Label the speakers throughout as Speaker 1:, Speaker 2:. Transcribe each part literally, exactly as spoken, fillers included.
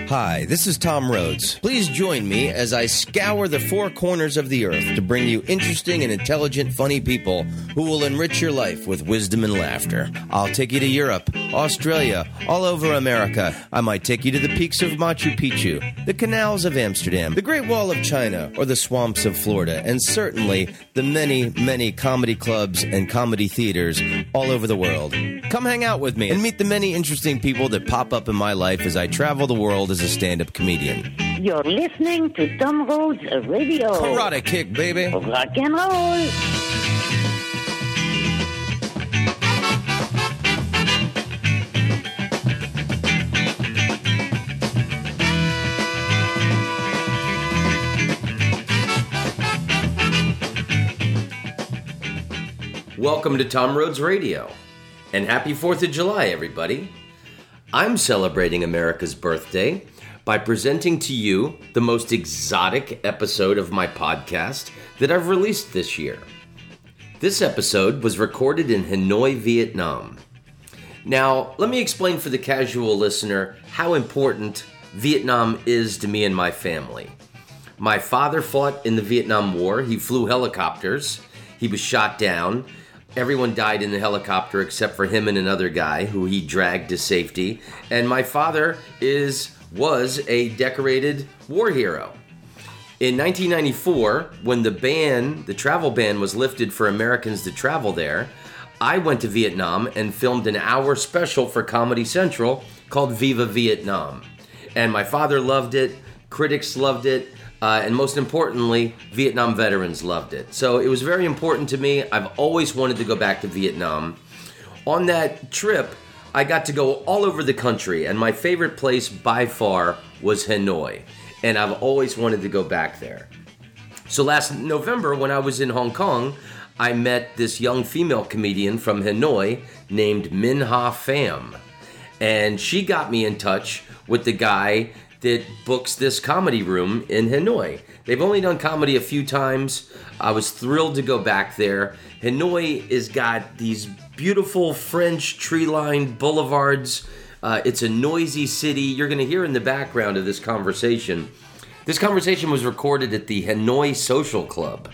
Speaker 1: Hi, this is Tom Rhodes. Please join me as I scour the four corners of the earth to bring you interesting and intelligent, funny people who will enrich your life with wisdom and laughter. I'll take you to Europe, Australia, all over America. I might take you to the peaks of Machu Picchu, the canals of Amsterdam, the Great Wall of China, or the swamps of Florida, and certainly the many, many comedy clubs and comedy theaters all over the world. Come hang out with me and meet the many interesting people that pop up in my life as I travel the world as a stand-up comedian.
Speaker 2: You're listening to Tom Rhodes Radio.
Speaker 1: Karate kick, baby.
Speaker 2: Rock and roll.
Speaker 1: Welcome to Tom Rhodes Radio, and happy fourth of July, everybody. I'm celebrating America's birthday by presenting to you the most exotic episode of my podcast that I've released this year. This episode was recorded in Hanoi, Vietnam. Now, let me explain for the casual listener how important Vietnam is to me and my family. My father fought in the Vietnam War. He flew helicopters. He was shot down. Everyone died in the helicopter except for him and another guy who he dragged to safety. And my father is was a decorated war hero. In nineteen ninety-four, when the ban, the travel ban was lifted for Americans to travel there, I went to Vietnam and filmed an hour special for Comedy Central called Viva Vietnam. And my father loved it, critics loved it, Uh, and most importantly, Vietnam veterans loved it. So it was very important to me. I've always wanted to go back to Vietnam. On that trip, I got to go all over the country, and my favorite place by far was Hanoi. And I've always wanted to go back there. So last November, when I was in Hong Kong, I met this young female comedian from Hanoi named Minh Ha Pham. And she got me in touch with the guy that books this comedy room in Hanoi. They've only done comedy a few times. I was thrilled to go back there. Hanoi has got these beautiful French tree-lined boulevards. Uh, it's a noisy city. You're going to hear in the background of this conversation. This conversation was recorded at the Hanoi Social Club.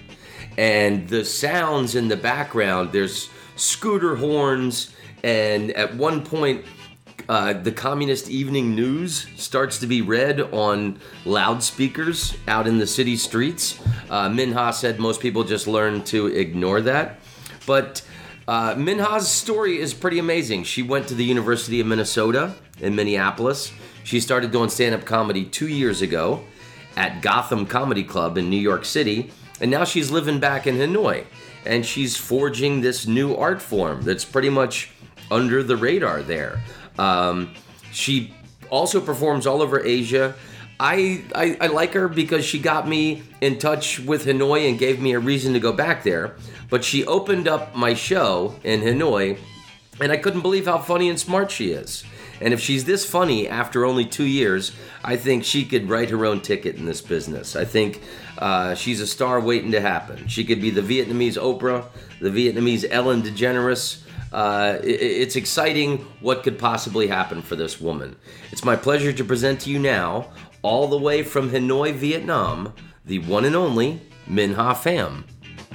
Speaker 1: And the sounds in the background, there's scooter horns, and at one point, Uh, the Communist Evening News starts to be read on loudspeakers out in the city streets. Uh, Minh Ha said most people just learn to ignore that. But uh, Minh Ha's story is pretty amazing. She went to the University of Minnesota in Minneapolis. She started doing stand-up comedy two years ago at Gotham Comedy Club in New York City. And now she's living back in Hanoi. And she's forging this new art form that's pretty much under the radar there. Um, she also performs all over Asia. I, I I like her because she got me in touch with Hanoi and gave me a reason to go back there. But she opened up my show in Hanoi, and I couldn't believe how funny and smart she is. And if she's this funny after only two years, I think she could write her own ticket in this business. I think uh, she's a star waiting to happen. She could be the Vietnamese Oprah, the Vietnamese Ellen DeGeneres. Uh, it, it's exciting what could possibly happen for this woman. It's my pleasure to present to you now, all the way from Hanoi, Vietnam, the one and only Minh Ha Pham.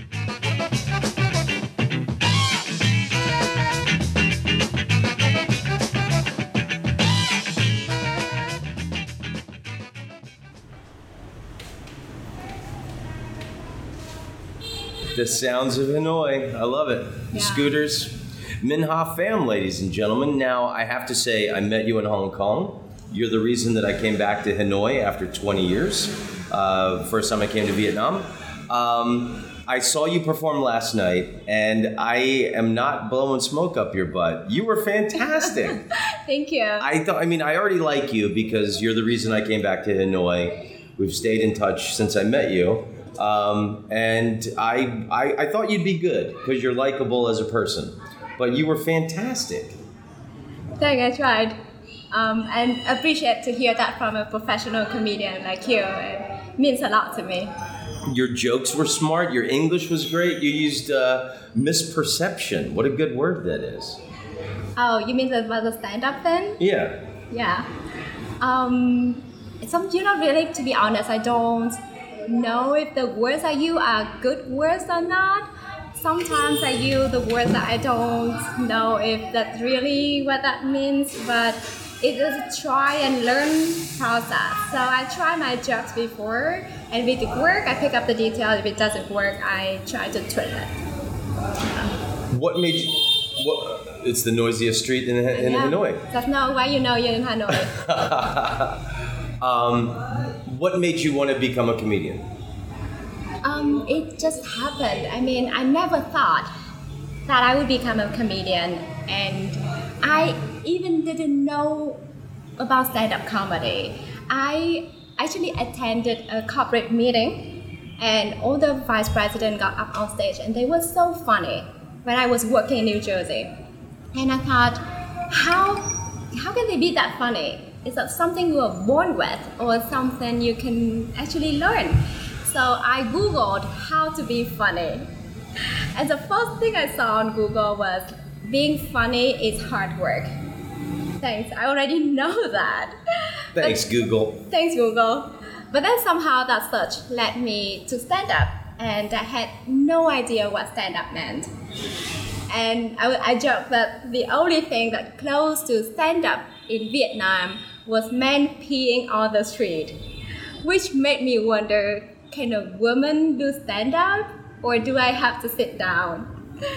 Speaker 1: The sounds of Hanoi. I love it. The yeah. Scooters. Minh Ha Pham, ladies and gentlemen. Now, I have to say, I met you in Hong Kong. You're the reason that I came back to Hanoi after twenty years. Uh, first time I came to Vietnam. Um, I saw you perform last night, and I am not blowing smoke up your butt. You were fantastic.
Speaker 3: Thank you.
Speaker 1: I thought. I mean, I already like you because you're the reason I came back to Hanoi. We've stayed in touch since I met you. Um, and I, I I thought you'd be good because you're likable as a person. But you were fantastic.
Speaker 3: Thank you, I tried. Um, and appreciate to hear that from a professional comedian like you. It means a lot to me.
Speaker 1: Your jokes were smart. Your English was great. You used uh, misperception. What a good word that is.
Speaker 3: Oh, you mean the, the stand-up thing?
Speaker 1: Yeah.
Speaker 3: Yeah. Um, some, you know, really, to be honest, I don't know if the words I use are good words or not. Sometimes I use the words that I don't know if that's really what that means, but it is a try and learn process. So I try my jokes before, and if it works, I pick up the detail. If it doesn't work, I try to twist it.
Speaker 1: What made you, what, it's the noisiest street in, in
Speaker 3: yeah.
Speaker 1: Hanoi.
Speaker 3: That's not why you know you're in Hanoi.
Speaker 1: um, what made you want to become a comedian?
Speaker 3: Um, it just happened. I mean, I never thought that I would become a comedian, and I even didn't know about stand-up comedy. I actually attended a corporate meeting, and all the vice presidents got up on stage, and they were so funny when I was working in New Jersey. And I thought, how how can they be that funny? Is that something you were born with, or something you can actually learn? So I Googled how to be funny. And the first thing I saw on Google was, being funny is hard work. Thanks, I already know that.
Speaker 1: Thanks,
Speaker 3: but,
Speaker 1: Google.
Speaker 3: Thanks, Google. But then somehow that search led me to stand-up, and I had no idea what stand-up meant. And I, I joke that the only thing that close to stand-up in Vietnam was men peeing on the street, which made me wonder, can a woman do stand-up, or do I have to sit down?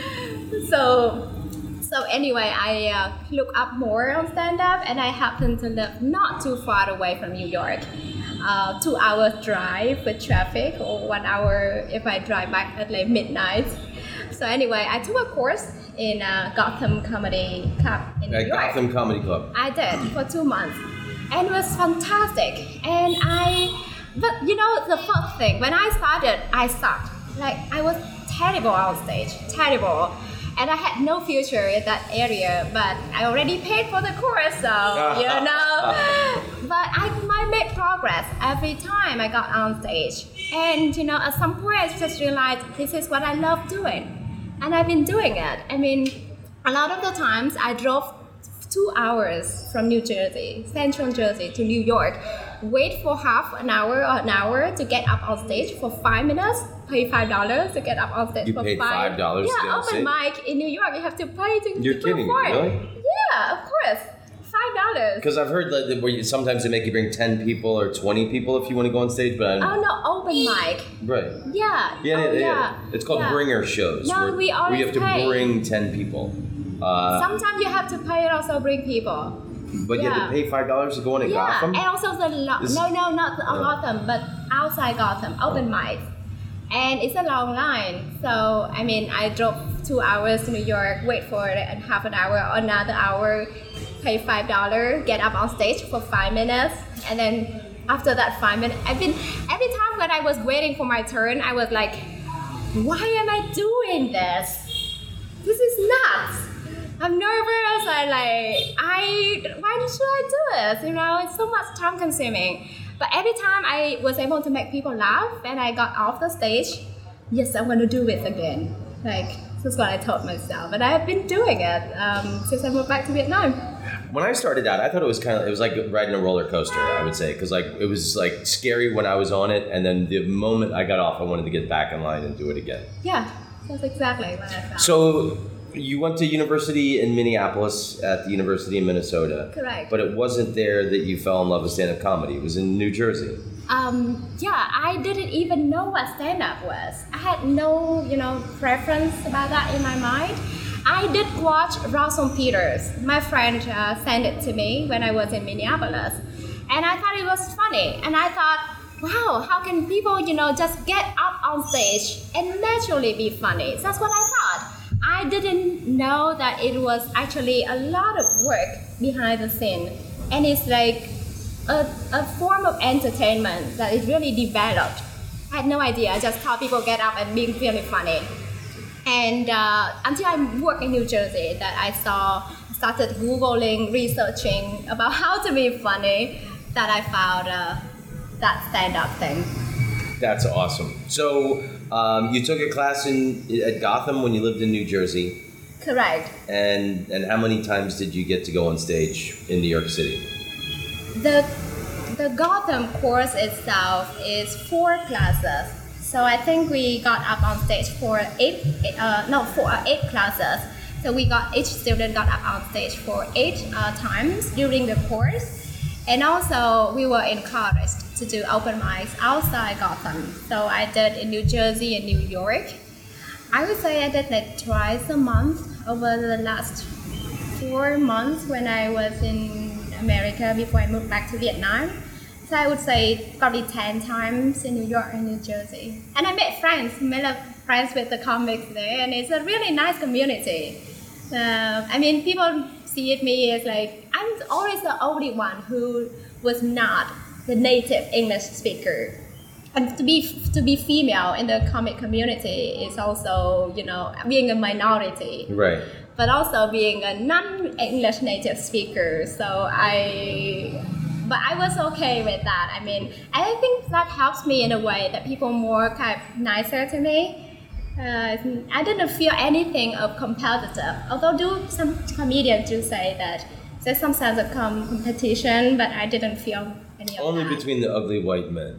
Speaker 3: So, so anyway, I uh, looked up more on stand-up, and I happen to live not too far away from New York. Uh, two hours drive with traffic, or one hour if I drive back at like midnight. So anyway, I took a course in uh, Gotham Comedy Club in New
Speaker 1: At
Speaker 3: York.
Speaker 1: Gotham Comedy Club.
Speaker 3: I did for two months, and it was fantastic. And I, but you know, the first thing when I started, I sucked. Like I was terrible on stage, terrible, and I had no future in that area. But I already paid for the course, so you know. But I, I made progress every time I got on stage, and you know, at some point I just realized this is what I love doing. And I've been doing it. I mean, a lot of the times I drove two hours from New Jersey, Central Jersey, to New York, wait for half an hour or an hour to get up on stage for five minutes, pay five dollars to get up on stage
Speaker 1: You
Speaker 3: for
Speaker 1: paid
Speaker 3: five.
Speaker 1: five dollars
Speaker 3: Yeah,
Speaker 1: to get on
Speaker 3: open
Speaker 1: stage?
Speaker 3: mic in New York, you have to pay to
Speaker 1: You're
Speaker 3: to
Speaker 1: kidding me,
Speaker 3: perform.
Speaker 1: really?
Speaker 3: Yeah, of course, five dollars.
Speaker 1: Because I've heard that where you, sometimes they make you bring ten people or twenty people if you want to go on stage, but I
Speaker 3: Oh no, open mic.
Speaker 1: Right.
Speaker 3: Yeah.
Speaker 1: Yeah,
Speaker 3: oh,
Speaker 1: yeah, yeah,
Speaker 3: yeah.
Speaker 1: It's called
Speaker 3: yeah.
Speaker 1: bringer shows.
Speaker 3: No,
Speaker 1: where,
Speaker 3: we
Speaker 1: where you have to
Speaker 3: always pay.
Speaker 1: bring ten people. Uh,
Speaker 3: Sometimes you have to pay and also bring people.
Speaker 1: but you have
Speaker 3: yeah.
Speaker 1: to pay five dollars to go in at
Speaker 3: Yeah,
Speaker 1: Gotham?
Speaker 3: and also the lo-
Speaker 1: Is-
Speaker 3: no, no, not the
Speaker 1: Oh.
Speaker 3: Gotham, but outside Gotham, open mic, and it's a long line. So I mean, I drove two hours to New York, wait for it, and half an hour, another hour, pay five dollars, get up on stage for five minutes, and then after that five minutes, I've been every time when I was waiting for my turn, I was like, why am I doing this? This is nuts. I'm nervous. I like, I, why should I do this? You know, it's so much time consuming. But every time I was able to make people laugh and I got off the stage, yes, I want to do it again. Like, this is what I told myself. And I have been doing it um, since I moved back to Vietnam.
Speaker 1: When I started out, I thought it was kind of, it was like riding a roller coaster, I would say. Because like, it was like scary when I was on it. And then the moment I got off, I wanted to get back in line and do it again.
Speaker 3: Yeah, that's exactly what I felt.
Speaker 1: So you went to university in Minneapolis at the University of Minnesota.
Speaker 3: Correct.
Speaker 1: But it wasn't there that you fell in love with stand-up comedy. It was in New Jersey.
Speaker 3: Um, yeah, I didn't even know what stand-up was. I had no, you know, preference about that in my mind. I did watch Rawson Peters. My friend uh, sent it to me when I was in Minneapolis. And I thought it was funny. And I thought, wow, how can people, you know, just get up on stage and naturally be funny? That's what I thought. I didn't know that it was actually a lot of work behind the scene. And it's like a, a form of entertainment that is really developed. I had no idea. I just thought people get up and being really funny. And uh, until I worked in New Jersey, that I saw, started Googling, researching about how to be funny, that I found uh, that stand-up thing.
Speaker 1: That's awesome. So um, you took a class in at Gotham when you lived in New Jersey.
Speaker 3: Correct.
Speaker 1: And and how many times did you get to go on stage in New York City?
Speaker 3: The the Gotham course itself is four classes. So I think we got up on stage for eight, uh, no, for uh, eight classes. So we got, each student got up on stage for eight uh, times during the course. And also we were encouraged to do open mics outside Gotham. So I did in New Jersey and New York. I would say I did like twice a month over the last four months when I was in America before I moved back to Vietnam. So I would say probably ten times in New York and New Jersey. And I made friends, made a friends with the comics there, and it's a really nice community. Uh, I mean, people see me as like, I'm always the only one who was not the native English speaker. And to be to be female in the comic community is also, you know, being a minority.
Speaker 1: Right.
Speaker 3: But also being a non-English native speaker. So I, but I was okay with that. I mean, I think that helps me in a way that people more kind of nicer to me. Uh, I didn't feel anything of competitive. Although do some comedians do say that there's some sense of com- competition, but I didn't feel any of
Speaker 1: Only
Speaker 3: that.
Speaker 1: between the ugly white men.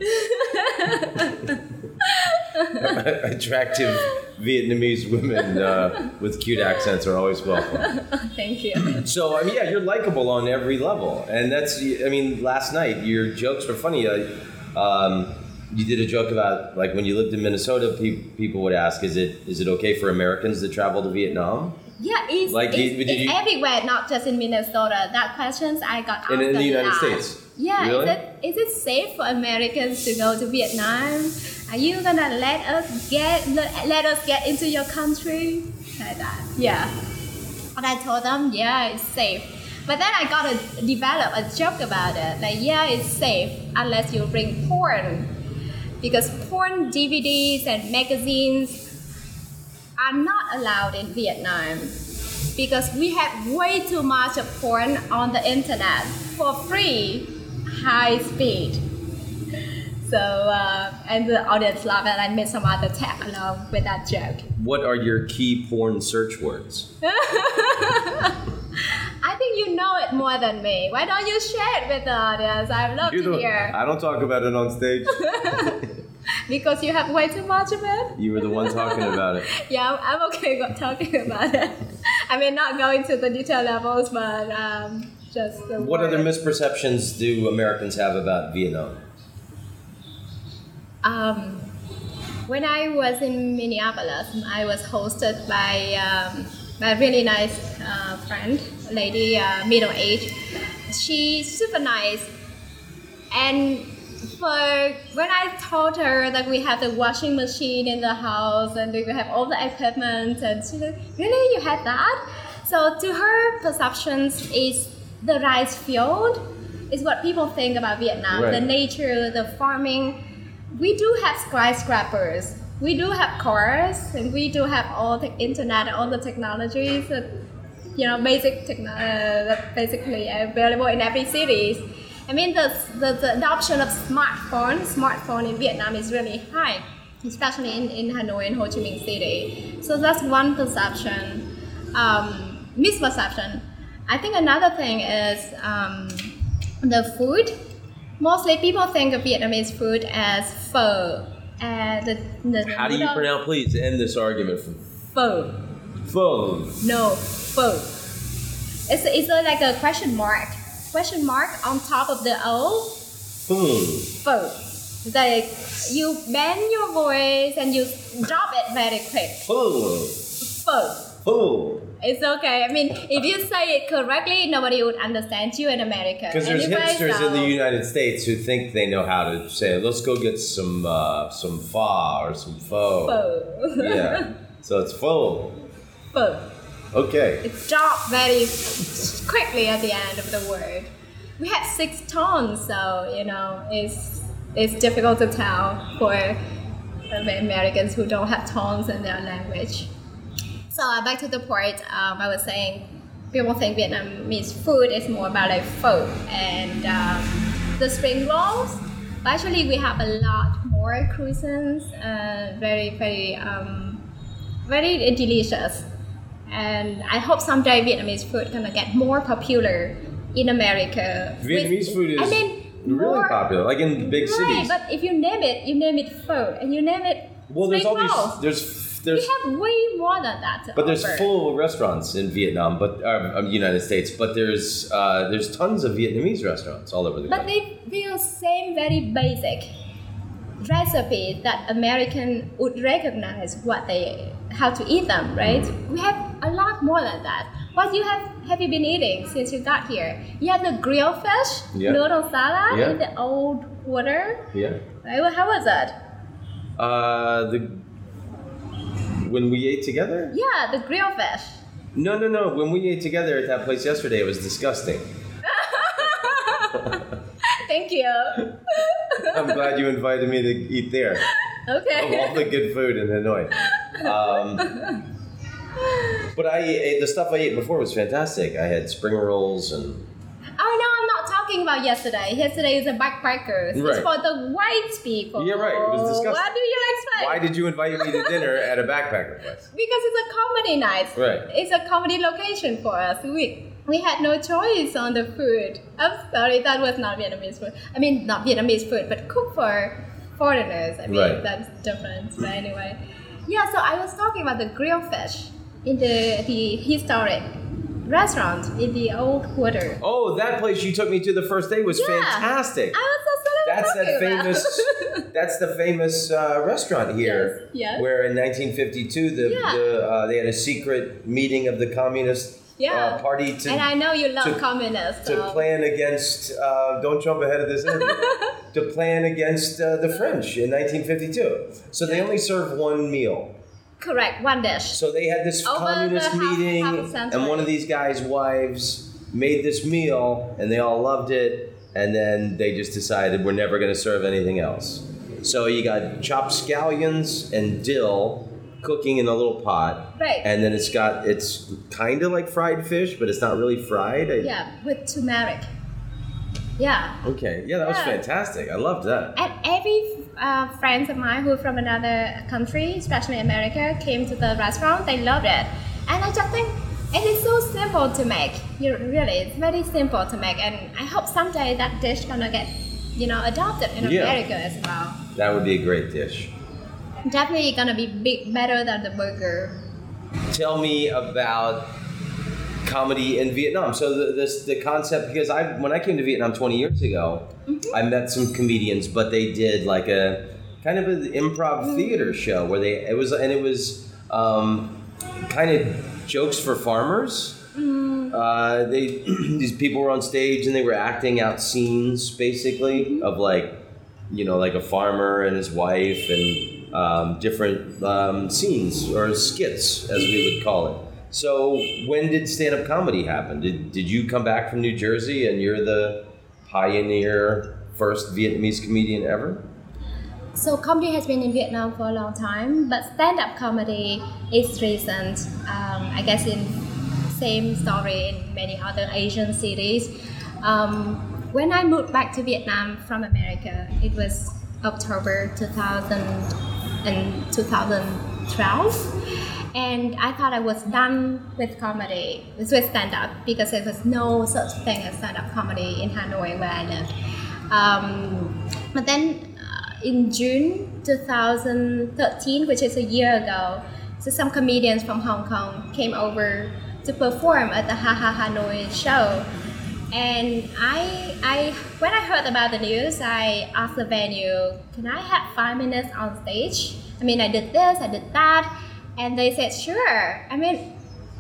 Speaker 1: Attractive Vietnamese women uh, with cute accents are always welcome.
Speaker 3: Thank you.
Speaker 1: So, I mean, yeah, you're likable on every level. And that's, I mean, last night, your jokes were funny. Uh, um, you did a joke about, like, when you lived in Minnesota, pe- people would ask, is it is it okay for Americans to travel to Vietnam?
Speaker 3: Yeah, it's,
Speaker 1: Like,
Speaker 3: it's,
Speaker 1: did- did
Speaker 3: it's
Speaker 1: you-
Speaker 3: everywhere, not just in Minnesota. That questions I got asked
Speaker 1: In, in
Speaker 3: a
Speaker 1: the United
Speaker 3: lot.
Speaker 1: States?
Speaker 3: Yeah,
Speaker 1: Really?
Speaker 3: is it is it safe for Americans to go to Vietnam? Are you gonna let us get let, let us get into your country? Like that. Yeah. And I told them, yeah, it's safe. But then I got to develop a joke about it. Like, yeah, it's safe unless you bring porn. Because porn D V Ds and magazines are not allowed in Vietnam. Because we have way too much of porn on the internet for free, high speed. So, uh, and the audience loved it. I made some other tag along with that joke.
Speaker 1: What are your key porn search words?
Speaker 3: I think you know it more than me. Why don't you share it with the audience? I'd love
Speaker 1: You
Speaker 3: to
Speaker 1: don't-
Speaker 3: hear.
Speaker 1: I don't talk about it on stage.
Speaker 3: Because you have way too much of it?
Speaker 1: You were the one talking about it.
Speaker 3: Yeah, I'm okay with talking about it. I mean, not going to the detail levels, but um, just the
Speaker 1: What
Speaker 3: word.
Speaker 1: other misperceptions do Americans have about Vietnam?
Speaker 3: Um, when I was in Minneapolis, I was hosted by um, my really nice uh, friend, a lady, uh, middle age. She's super nice, and for when I told her that we have the washing machine in the house and we have all the equipment, and she said, "Really, you had that?" So to her, perceptions is the rice field is what people think about Vietnam,
Speaker 1: Right.
Speaker 3: the nature, the farming. We do have skyscrapers, we do have cars, and we do have all the internet, all the technologies that, you know, basic techno- uh, that basically available in every city. I mean, the, the, the adoption of smartphone, smartphone in Vietnam is really high, especially in, in Hanoi and Ho Chi Minh City. So that's one perception, um, misperception. I think another thing is um, the food. Mostly people think of Vietnamese food as pho. Uh, the, the, the
Speaker 1: How do you
Speaker 3: noodle-
Speaker 1: pronounce, please end this argument from
Speaker 3: Pho.
Speaker 1: phone?
Speaker 3: No, pho. It's, it's like a question mark. Question mark on top of the O.
Speaker 1: Phone.
Speaker 3: Pho. It's like you bend your voice and you drop it very quick.
Speaker 1: Phone.
Speaker 3: Pho.
Speaker 1: Phone.
Speaker 3: It's okay. I mean, if you say it correctly, nobody would understand you in America.
Speaker 1: Because there's
Speaker 3: Anyway,
Speaker 1: hipsters
Speaker 3: so-
Speaker 1: in the United States who think they know how to say, let's go get some uh, some pho or some pho.
Speaker 3: Pho.
Speaker 1: Yeah. So it's pho.
Speaker 3: Pho.
Speaker 1: Okay.
Speaker 3: It's dropped very quickly at the end of the word. We have six tones, so you know it's it's difficult to tell for Americans who don't have tones in their language. So uh, back to the point, um, I was saying people think Vietnamese food is more about like pho and um, the spring rolls. But actually, we have a lot more cuisines, uh, very very um, very delicious. And I hope someday Vietnamese food gonna get more popular in America.
Speaker 1: Vietnamese
Speaker 3: With-
Speaker 1: food is-
Speaker 3: I mean,
Speaker 1: really
Speaker 3: more-
Speaker 1: popular, like in big
Speaker 3: right,
Speaker 1: cities.
Speaker 3: but if you name it, you name it food, and you name it
Speaker 1: Well, there's all
Speaker 3: steak rolls.
Speaker 1: these. There's there's.
Speaker 3: We have way more than that to
Speaker 1: But there's
Speaker 3: offer.
Speaker 1: full restaurants in Vietnam, but uh, um, United States. But there's uh, there's tons of Vietnamese restaurants all over the
Speaker 3: But
Speaker 1: country.
Speaker 3: they feel same very basic recipe that American would recognize what they how to eat them, right? We have a lot more than that. What you have have you been eating since you got here? You have the grilled fish,
Speaker 1: Yeah.
Speaker 3: noodle salad
Speaker 1: Yeah.
Speaker 3: in the old quarter.
Speaker 1: Yeah.
Speaker 3: Right? Well, how was that?
Speaker 1: Uh, the when we ate together?
Speaker 3: Yeah, the grilled fish.
Speaker 1: No, no, no. When we ate together at that place yesterday, it was disgusting.
Speaker 3: Thank you.
Speaker 1: I'm glad you invited me to eat there. Of
Speaker 3: Okay.
Speaker 1: all the good food in Hanoi. Um, but I ate, the stuff I ate before was fantastic. I had spring rolls and
Speaker 3: Oh no, I'm not talking about yesterday. Yesterday is a backpackers. It's
Speaker 1: Right.
Speaker 3: for the white people.
Speaker 1: You're right, it was disgusting.
Speaker 3: What do you expect?
Speaker 1: why did you invite me to dinner at a backpacker place?
Speaker 3: Because it's a comedy night.
Speaker 1: Right.
Speaker 3: It's a comedy location for us. We we had no choice on the food. I'm sorry, that was not Vietnamese food. I mean, not Vietnamese food, but cooked for foreigners. I mean,
Speaker 1: Right.
Speaker 3: that's different. But anyway, yeah. So I was talking about the grilled fish in the the historic restaurant in the old quarter.
Speaker 1: Oh, that place you took me to the first day was
Speaker 3: Yeah.
Speaker 1: fantastic.
Speaker 3: I was so sorry.
Speaker 1: That's that famous. That's the famous uh, restaurant here,
Speaker 3: Yes, yes.
Speaker 1: where in nineteen fifty-two the,
Speaker 3: Yeah.
Speaker 1: the uh, they had a secret meeting of the Communist
Speaker 3: Yeah.
Speaker 1: uh, Party to
Speaker 3: And I know you love
Speaker 1: to-
Speaker 3: communists.
Speaker 1: to
Speaker 3: So.
Speaker 1: plan against. Uh, don't jump ahead of this interview. To plan against uh, the French in nineteen fifty-two. So they only served one meal.
Speaker 3: Correct, one dish.
Speaker 1: So they had this
Speaker 3: Over
Speaker 1: communist
Speaker 3: the half-
Speaker 1: meeting,
Speaker 3: half a century.
Speaker 1: and one of these guys' wives made this meal, and they all loved it, and then they just decided we're never going to serve anything else. So you got chopped scallions and dill cooking in a little pot,
Speaker 3: Right.
Speaker 1: and then it's got it's kind of like fried fish, but it's not really fried. I-
Speaker 3: Yeah, with turmeric. Yeah.
Speaker 1: Okay. Yeah, that was
Speaker 3: Yeah.
Speaker 1: fantastic. I loved that.
Speaker 3: And every uh, friends of mine who are from another country, especially America, came to the restaurant. They loved it, and I just think it is so simple to make. You really, it's very simple to make, and I hope someday that dish gonna get, you know, adopted in
Speaker 1: Yeah.
Speaker 3: America as well.
Speaker 1: That would be a great dish.
Speaker 3: Definitely gonna be big, better than the burger.
Speaker 1: Tell me about comedy in Vietnam. So the this the concept, because I when I came to Vietnam twenty years ago,
Speaker 3: Mm-hmm.
Speaker 1: I met some comedians, but they did like a kind of an improv
Speaker 3: Mm.
Speaker 1: theater show where they it was and it was um, kind of jokes for farmers.
Speaker 3: Mm.
Speaker 1: Uh, they these people were on stage and they were acting out scenes basically
Speaker 3: Mm-hmm.
Speaker 1: of like you know like a farmer and his wife and um, different um, scenes or skits as we would call it. So when did stand-up comedy happen? Did did you come back from New Jersey and you're the pioneer first Vietnamese comedian ever?
Speaker 3: So comedy has been in Vietnam for a long time, but stand-up comedy is recent. Um, I guess in same story in many other Asian cities. Um, when I moved back to Vietnam from America, it was October two thousand and twenty twelve, and I thought I was done with comedy, with stand-up, because there was no such thing as stand-up comedy in Hanoi where I live. Um, but then uh, in June two thousand thirteen, which is a year ago, so some comedians from Hong Kong came over to perform at the Ha Ha Hanoi show. And I, I, when I heard about the news, I asked the venue, can I have five minutes on stage? I mean, I did this, I did that. And they said, sure. I mean,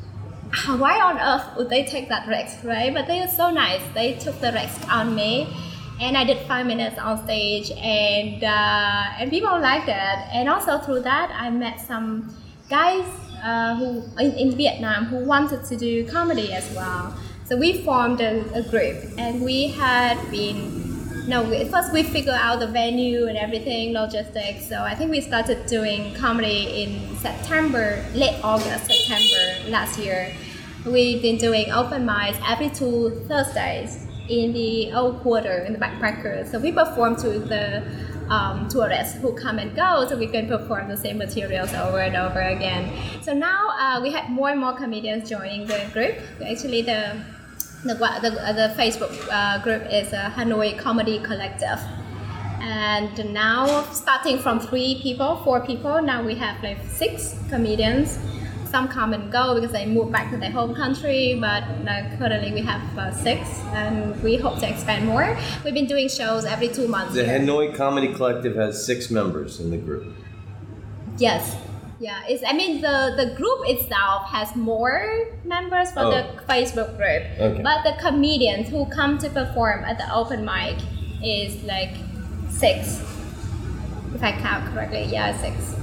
Speaker 3: why on earth would they take that risk, right? But they were so nice. They took the risk on me. And I did five minutes on stage, and uh, and people liked it. And also through that, I met some guys uh, who in, in Vietnam who wanted to do comedy as well. So we formed a, a group, and we had been, no, we, first we figured out the venue and everything, logistics. So I think we started doing comedy in September, late August, September last year. We've been doing open mics every two Thursdays in the old quarter, in the backpackers. So we perform to the um, tourists who come and go, so we can perform the same materials over and over again. So now uh, we have more and more comedians joining the group. Actually, the The the, the Facebook uh, group is uh, Hanoi Comedy Collective. And now, starting from three people, four people, now we have like six comedians. Some come and go because they move back to their home country, but uh, currently we have uh, six, and we hope to expand more. We've been doing shows every two months.
Speaker 1: The
Speaker 3: here.
Speaker 1: Hanoi Comedy Collective has six members in the group.
Speaker 3: Yes. Yeah, it's, I mean, the, the group itself has more members for
Speaker 1: Oh.
Speaker 3: the Facebook group.
Speaker 1: Okay.
Speaker 3: But the comedians who come to perform at the open mic is like six. If I count correctly, yeah, six.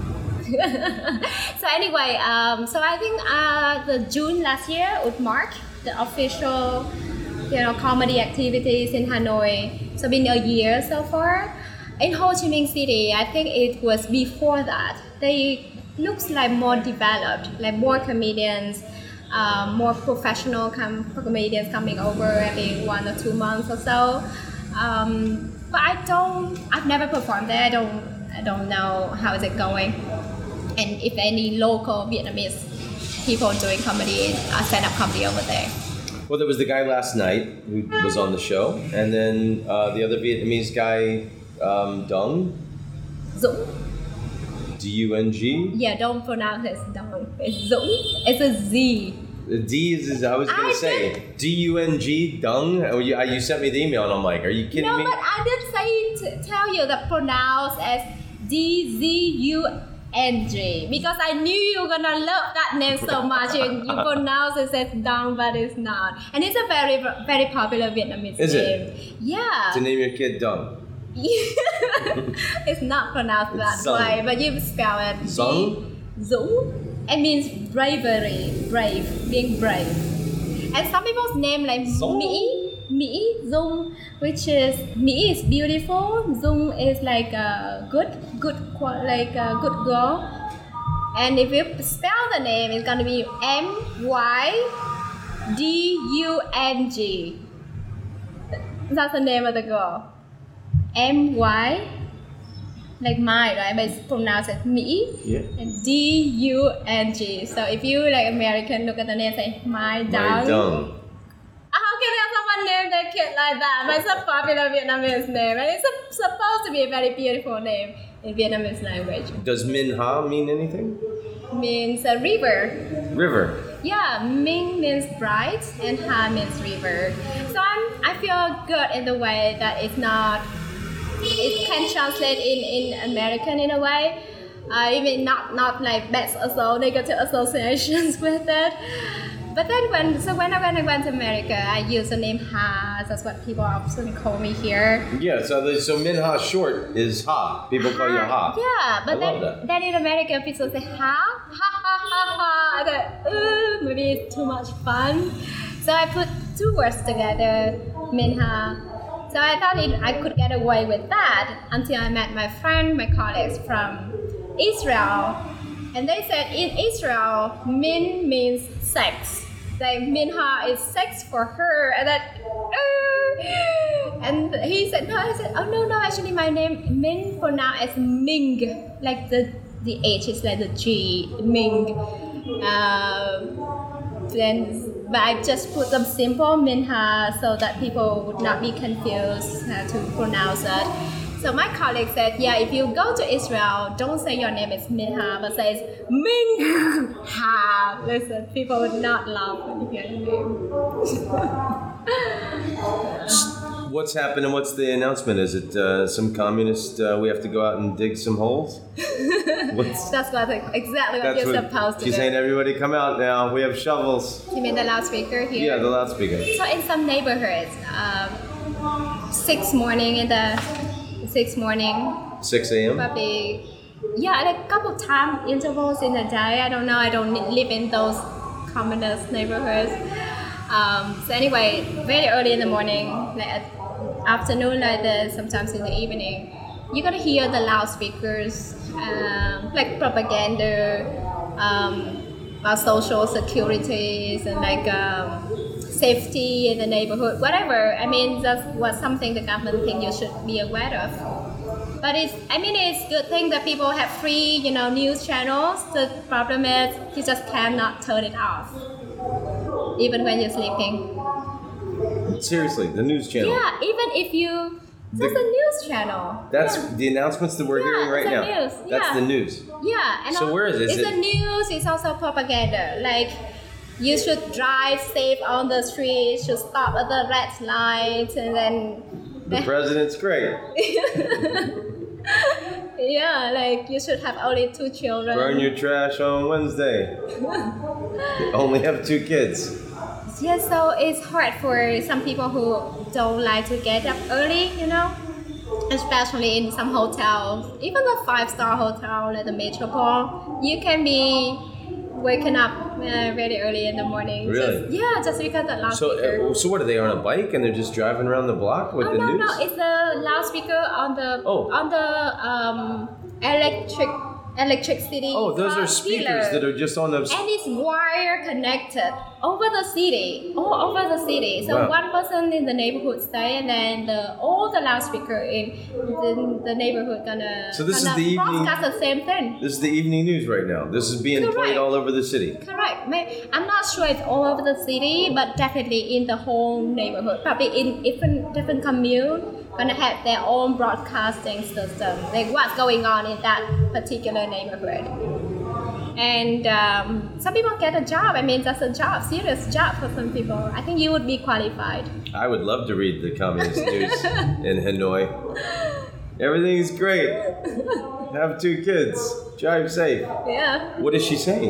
Speaker 3: So anyway, um, so I think uh, the June last year would mark the official, you know, comedy activities in Hanoi. So been a year so far. In Ho Chi Minh City, I think it was before that. They looks like more developed, like more comedians, um, more professional com- comedians coming over every one or two months or so. Um, but I don't, I've never performed there. I don't, I don't know how is it going, and if any local Vietnamese people doing comedy, uh, stand-up comedy over there.
Speaker 1: Well, there was the guy last night who was on the show, and then uh, the other Vietnamese guy, um, Dung,
Speaker 3: Dũng.
Speaker 1: D U N G.
Speaker 3: Yeah, don't pronounce it Dung. It's Dũng. It's a Z.
Speaker 1: The D is, is I was gonna
Speaker 3: I
Speaker 1: say D U N G Dung. Oh, you, you sent me the email, and I'm like, are you kidding
Speaker 3: No,
Speaker 1: me?
Speaker 3: but I did say to tell you that pronounce as D Z U N G because I knew you were gonna love that name so much. and you pronounce it as Dung, but it's not. And it's a very, very popular Vietnamese
Speaker 1: Is
Speaker 3: name.
Speaker 1: it?
Speaker 3: Yeah.
Speaker 1: To name your kid Dung.
Speaker 3: It's not pronounced that
Speaker 1: Zung.
Speaker 3: way, but you spell it.
Speaker 1: Zung?
Speaker 3: Dũng. It means bravery, brave, being brave. And some people's name like
Speaker 1: Zung.
Speaker 3: Mỹ, Mỹ, Dung, which is Mỹ is beautiful. Dung is like a good, good, qua- like a good girl. And if you spell the name, it's gonna be M Y D U N G. That's the name of the girl. M Y, like my, right? But it's pronounced as Mỹ.
Speaker 1: Yeah.
Speaker 3: And D U N G. So if you like American, look at the name, say my
Speaker 1: My
Speaker 3: Dung.
Speaker 1: Dung.
Speaker 3: How can have someone name their kid like that? But it's a popular Vietnamese name, and it's a, supposed to be a very beautiful name in Vietnamese language.
Speaker 1: Does Minh Ha mean anything?
Speaker 3: Means a river.
Speaker 1: River.
Speaker 3: Yeah, Minh means bright and Ha means river. So I'm, I feel good in the way that it's not, it can translate in, in American in a way. Uh, even not not like bad also negative associations with it. But then when so when I when I went to America, I used the name Ha. That's what people often call me here.
Speaker 1: Yeah, so the, so Minh Ha short is Ha. People call you Ha.
Speaker 3: Yeah, but
Speaker 1: I
Speaker 3: then
Speaker 1: love that.
Speaker 3: then in America people say Ha ha ha ha ha. I thought, ooh, maybe it's too much fun. So I put two words together, Minh Ha. So I thought it, I could get away with that until I met my friend, my colleagues from Israel. And they said in Israel, Min means sex. Like Minha is sex for her. And that, uh, and he said, no, I said, oh no, no, actually my name, Min for now is Ming. Like the, the H is like the G, Ming. Um, then, but I just put them simple, Minha, so that people would not be confused how to pronounce it. So my colleague said, yeah, if you go to Israel, don't say your name is Minha, but say it's Ming Ha. Listen, people would not laugh when you hear the name.
Speaker 1: What's happening? What's the announcement? Is it uh, some communist? Uh, we have to go out and dig some holes. What's,
Speaker 3: That's what exactly what
Speaker 1: that's
Speaker 3: you're
Speaker 1: what
Speaker 3: supposed to
Speaker 1: she's
Speaker 3: do.
Speaker 1: saying. Everybody, come out now. We have shovels.
Speaker 3: You mean the loudspeaker here?
Speaker 1: Yeah, the loudspeaker.
Speaker 3: So in some neighborhoods, um, six morning in the six morning,
Speaker 1: six a.m.
Speaker 3: probably, yeah, like a couple time intervals in the day. I don't know. I don't live in those communist neighborhoods. Um, so anyway, very early in the morning, like at afternoon like this, sometimes in the evening, you're gonna hear the loudspeakers, um, like propaganda, um, about social securities and like um, safety in the neighborhood, whatever. I mean, that's what something the government think you should be aware of. But it's, I mean, it's a good thing that people have free, you know, news channels. The problem is you just cannot turn it off, even when you're sleeping.
Speaker 1: seriously, the news channel.
Speaker 3: Yeah, even if you, there's
Speaker 1: The-
Speaker 3: a news channel.
Speaker 1: That's
Speaker 3: yeah.
Speaker 1: the announcements that we're
Speaker 3: Yeah,
Speaker 1: hearing right
Speaker 3: it's a
Speaker 1: now.
Speaker 3: news,
Speaker 1: That's
Speaker 3: yeah.
Speaker 1: the news.
Speaker 3: Yeah, and
Speaker 1: So
Speaker 3: al-
Speaker 1: where is it? Is
Speaker 3: it's
Speaker 1: it-
Speaker 3: the news. It's also propaganda. Like you should drive safe on the street. Should stop at the red light, and then
Speaker 1: The president's great.
Speaker 3: yeah, like you should have only two children.
Speaker 1: Burn your trash on Wednesday. Only have two kids.
Speaker 3: Yeah, so it's hard for some people who don't like to get up early, you know, especially in some hotels, even the five-star hotel like the Metropole. You can be waking up uh, very early in the morning.
Speaker 1: Really?
Speaker 3: Just, yeah, just because the
Speaker 1: So,
Speaker 3: loudspeaker.
Speaker 1: uh, so what are they on a bike and they're just driving around the block with
Speaker 3: oh
Speaker 1: the
Speaker 3: no,
Speaker 1: news?
Speaker 3: no, it's the loudspeaker on the
Speaker 1: Oh.
Speaker 3: on the um, electric electricity.
Speaker 1: Oh, those
Speaker 3: uh,
Speaker 1: are speakers
Speaker 3: pillar.
Speaker 1: that are just on the.
Speaker 3: And it's wire connected over the city, all over the city. So
Speaker 1: Wow.
Speaker 3: one person in the neighborhood stay, and then the all the loudspeaker in the, the neighborhood gonna,
Speaker 1: So this is
Speaker 3: gonna
Speaker 1: the evening-
Speaker 3: broadcast the same thing.
Speaker 1: This is the evening news right now. This is being
Speaker 3: Correct.
Speaker 1: played all over the city.
Speaker 3: Correct. May- I'm not sure it's all over the city, but definitely in the whole neighborhood. Probably in different different commune gonna have their own broadcasting system, like what's going on in that particular neighborhood. And um, some people get a job. I mean, that's a job, serious job for some people. I think you would be qualified.
Speaker 1: I would love to read the communist news in Hanoi. Everything's great. Have two kids. Drive safe.
Speaker 3: Yeah.
Speaker 1: What is she saying?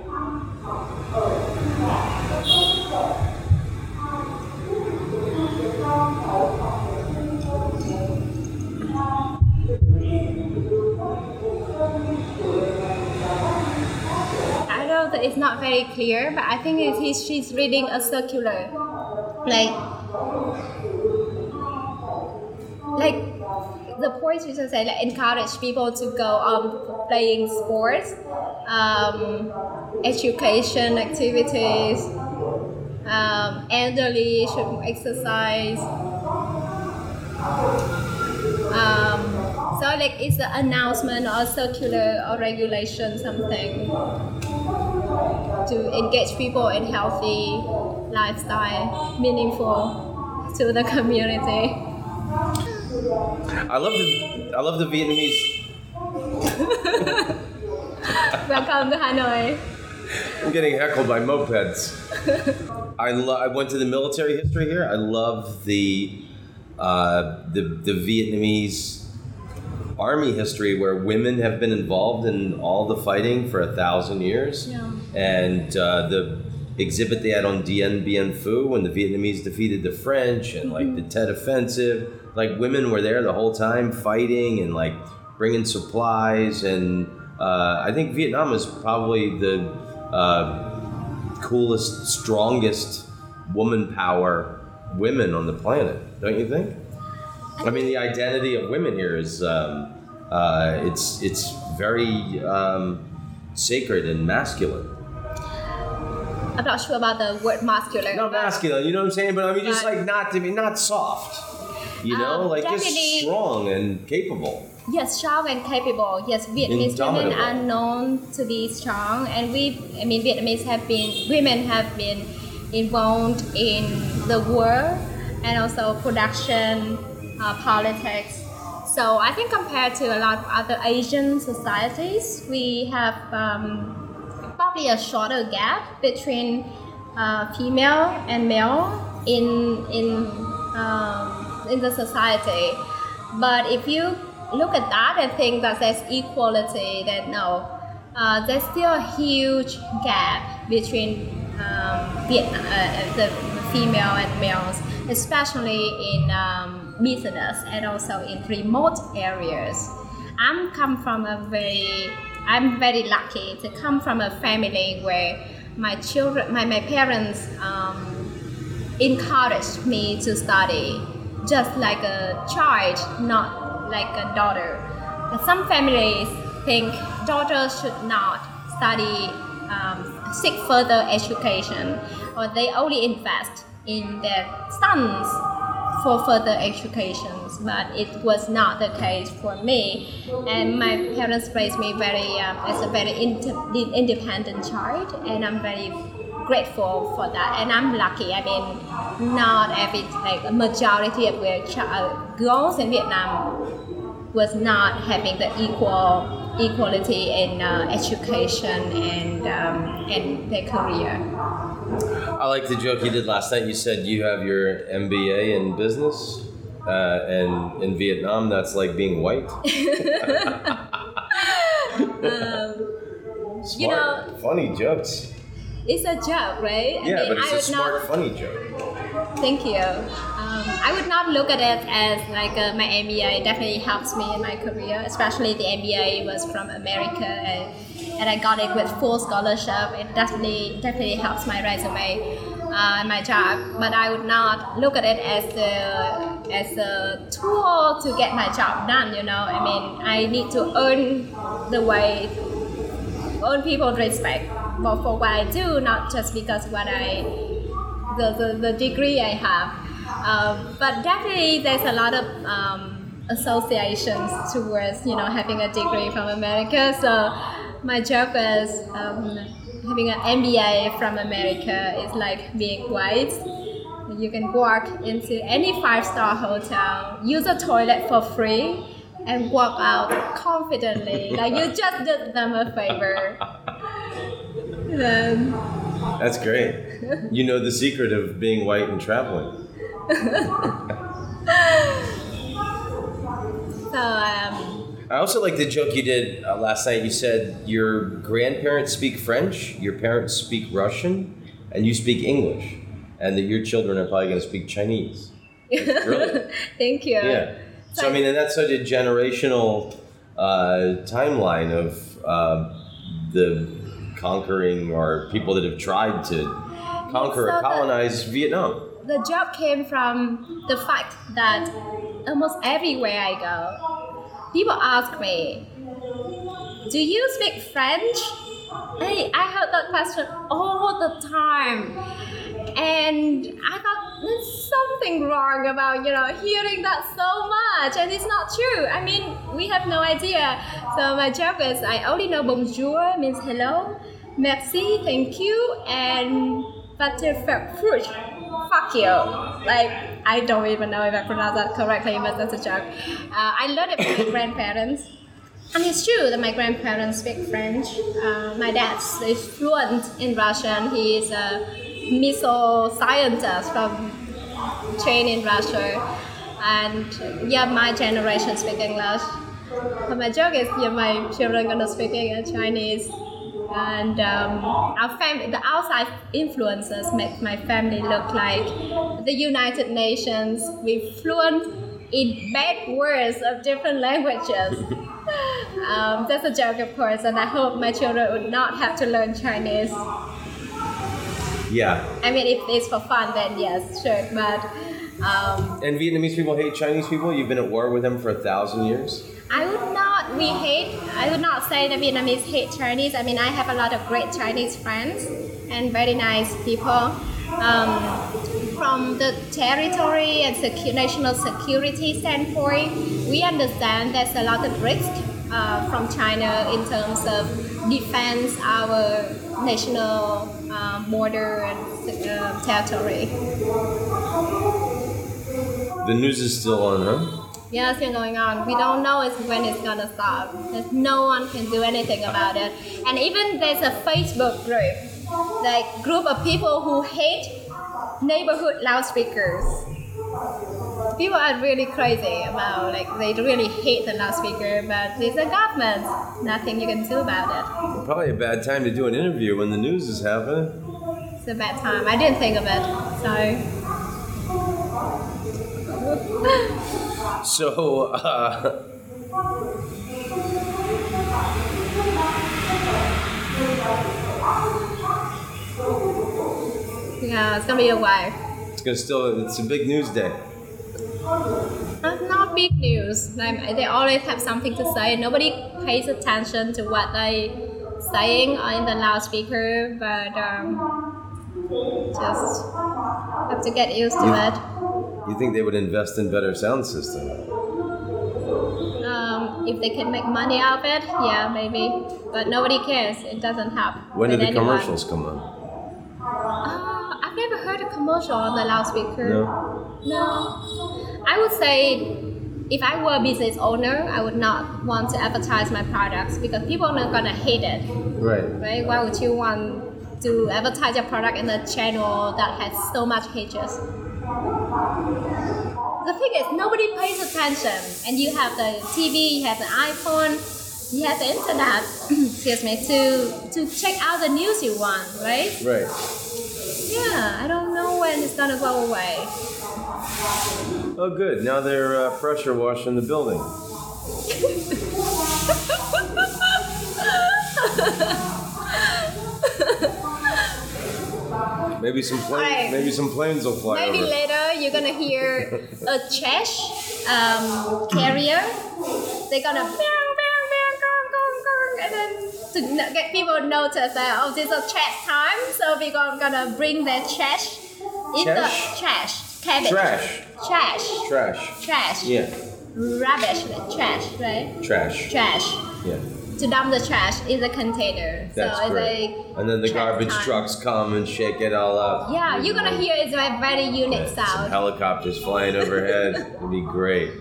Speaker 3: I know that it's not very clear, but I think it's, he's, she's reading a circular. Like, like the point is to say, like, encourage people to go on playing sports, um, education activities, um, elderly should exercise. Um, so like it's an announcement or circular or regulation, something to engage people in healthy lifestyle, meaningful to the community.
Speaker 1: I love the I love the Vietnamese.
Speaker 3: Welcome to Hanoi.
Speaker 1: I'm getting heckled by mopeds. I lo- I went to the military history here. I love the uh, the the Vietnamese army history where women have been involved in all the fighting for a thousand years.
Speaker 3: Yeah.
Speaker 1: And uh, the exhibit they had on Dien Bien Phu when the Vietnamese defeated the French and like the Tet Offensive, like women were there the whole time fighting and like bringing supplies. And uh, I think Vietnam is probably the uh, coolest, strongest woman power women on the planet, don't you think? I mean, the identity of women here is um, uh, it's it's very um, sacred and masculine.
Speaker 3: I'm not sure about the word masculine.
Speaker 1: Not
Speaker 3: but-
Speaker 1: masculine, you know what I'm saying? But I mean, just
Speaker 3: But-
Speaker 1: like not to be not soft, you know,
Speaker 3: Um,
Speaker 1: like just
Speaker 3: definitely-
Speaker 1: strong and capable.
Speaker 3: Yes, strong and capable. Yes, Vietnamese women
Speaker 1: Indomitable.
Speaker 3: are known to be strong, and we, I mean, Vietnamese have been, women have been involved in the war and also production, uh, politics. So I think compared to a lot of other Asian societies, we have um, probably a shorter gap between uh, female and male in in um, in the society. But if you look at that and think that there's equality, then no, uh, there's still a huge gap between um, Vietnam, uh, the female and males, especially in um, business and also in remote areas. I'm come from a very, I'm very lucky to come from a family where my children, my, my parents um, encouraged me to study just like a child, not like a daughter. But some families think daughters should not study, um, seek further education, or they only invest in their sons for further educations. But it was not the case for me, and my parents raised me very um, as a very ind- independent child, and I'm very grateful for that, and I'm lucky. I mean, not every like a majority of the girls in Vietnam was not having the equal equality in uh, education and um, and their career.
Speaker 1: I like the joke you did last night. You said you have your M B A in business, uh, and in Vietnam, that's like being white.
Speaker 3: um,
Speaker 1: Smart,
Speaker 3: you know,
Speaker 1: funny jokes.
Speaker 3: It's a joke, right?
Speaker 1: Yeah,
Speaker 3: I mean,
Speaker 1: but it's
Speaker 3: I
Speaker 1: a
Speaker 3: would
Speaker 1: smart,
Speaker 3: not,
Speaker 1: funny joke.
Speaker 3: Thank you. Um, I would not look at it as like uh, my M B A. It definitely helps me in my career, especially the M B A was from America, and, and I got it with full scholarship. It definitely definitely helps my resume, uh, my job. But I would not look at it as a as a tool to get my job done. You know, I mean, I need to earn the way, earn people's respect for, for what I do, not just because what I the, the, the degree I have. Um, but definitely there's a lot of um, associations towards, you know, having a degree from America. So my joke is um, having an M B A from America is like being white. You can walk into any five-star hotel, use a toilet for free, and walk out confidently, like you just did them a favor. Then,
Speaker 1: That's great. You know the secret of being white and traveling.
Speaker 3: so um,
Speaker 1: I also like the joke you did uh, last night. You said your grandparents speak French, your parents speak Russian, and you speak English, and that your children are probably going to speak Chinese. That's brilliant.
Speaker 3: Thank you.
Speaker 1: Yeah. So, I mean, and that's such a generational uh, timeline of uh, the conquering or people that have tried to conquer
Speaker 3: So
Speaker 1: or colonize
Speaker 3: the,
Speaker 1: Vietnam.
Speaker 3: The job came from the fact that almost everywhere I go, people ask me, do you speak French? Hey, I heard that question all the time. And I thought there's something wrong about, you know, hearing that so much, and it's not true. I mean, we have no idea. So my joke is I only know bonjour means hello, merci, thank you, and fruit, fuck you. Like, I don't even know if I pronounced that correctly, but that's a joke. Uh, I learned it from my grandparents. And it's true that my grandparents speak French. Uh, my dad is fluent in Russian. He is a missile scientist from trained in Russia, and yeah, my generation speak English. But my joke is, yeah, my children gonna speak Chinese, and um, our family, the outside influences make my family look like the United Nations. We fluent in bad words of different languages. um, that's a joke, of course, and I hope my children would not have to learn Chinese.
Speaker 1: Yeah.
Speaker 3: I mean, if it's for fun, then yes, sure. But um,
Speaker 1: and Vietnamese people hate Chinese people. You've been at war with them for a thousand years.
Speaker 3: I would not. We hate. I would not say that Vietnamese hate Chinese. I mean, I have a lot of great Chinese friends and very nice people. Um, from the territory and secu- national security standpoint, we understand there's a lot of risk uh, from China in terms of defense our national um, border and uh, territory.
Speaker 1: The news is still on, huh?
Speaker 3: Yeah, it's still going on. We don't know it's when it's gonna stop. There's no one can do anything about it. And even there's a Facebook group, like group of people who hate neighborhood loudspeakers. People are really crazy about, like, they really hate the loudspeaker, but it's a government. Nothing you can do about it.
Speaker 1: Probably a bad time to do an interview when the news is happening.
Speaker 3: It's a bad time. I didn't think of it, sorry.
Speaker 1: So, uh...
Speaker 3: yeah, it's gonna be a while.
Speaker 1: It's gonna still, it's a big news day.
Speaker 3: It's not big news. Like, they always have something to say. Nobody pays attention to what they saying in the loudspeaker, but um, just have to get used to
Speaker 1: you,
Speaker 3: it.
Speaker 1: You think they would invest in better sound system?
Speaker 3: Um, if they can make money out of it, yeah, maybe. But nobody cares. It doesn't help.
Speaker 1: When do the
Speaker 3: anyone.
Speaker 1: commercials come on?
Speaker 3: commercial on the loudspeaker.
Speaker 1: No.
Speaker 3: No. I would say if I were a business owner, I would not want to advertise my products because people are not gonna hate it.
Speaker 1: Right.
Speaker 3: Right? Why would you want to advertise your product in a channel that has so much haters? The thing is, nobody pays attention, and you have the T V, you have the iPhone, you have the internet. excuse me, to to check out the news you want, right?
Speaker 1: Right.
Speaker 3: Yeah, I don't know when it's gonna go away.
Speaker 1: Oh, good. Now they're uh, pressure washing the building. Maybe some planes.
Speaker 3: Right.
Speaker 1: Maybe some planes will fly
Speaker 3: Maybe
Speaker 1: over.
Speaker 3: later you're gonna hear a trash um, carrier. They're gonna meow, meow, meow, gong, gong, gong, and then to n- get people to notice that oh, this is trash time, so we're gonna gonna bring their trash in the
Speaker 1: Trash?
Speaker 3: trash, cabbage,
Speaker 1: Trash.
Speaker 3: trash,
Speaker 1: Trash.
Speaker 3: trash,
Speaker 1: Yeah.
Speaker 3: rubbish, trash, right?
Speaker 1: Trash.
Speaker 3: Trash.
Speaker 1: Yeah.
Speaker 3: To dump the trash in the container.
Speaker 1: That's
Speaker 3: so
Speaker 1: great.
Speaker 3: it's like
Speaker 1: And then the
Speaker 3: trash
Speaker 1: garbage
Speaker 3: time.
Speaker 1: trucks come and shake it all up.
Speaker 3: Yeah, you're gonna hear it's a very unique
Speaker 1: Some
Speaker 3: sound.
Speaker 1: helicopters flying overhead. It'd be great.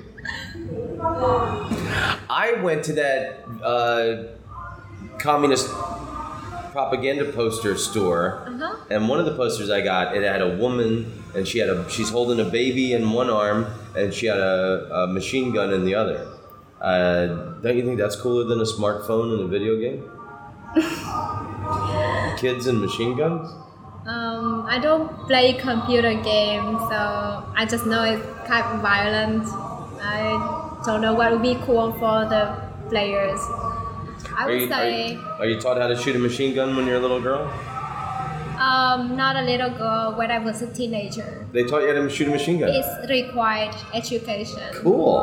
Speaker 1: I went to that uh, communist propaganda poster store,
Speaker 3: Uh-huh.
Speaker 1: and one of the posters I got, it had a woman, and she had a she's holding a baby in one arm, and she had a, a machine gun in the other. Uh, don't you think that's cooler than a smartphone in a video game? Kids and machine guns?
Speaker 3: Um, I don't play computer games, so I just know it's kind of violent. I don't know what would be cool for the players. I
Speaker 1: Are
Speaker 3: would
Speaker 1: you, are,
Speaker 3: say,
Speaker 1: you, are you taught how to shoot a machine gun when you're a little girl?
Speaker 3: um, not a little girl when I was a teenager.
Speaker 1: They taught you how to shoot a machine gun?
Speaker 3: It's required education.
Speaker 1: Cool.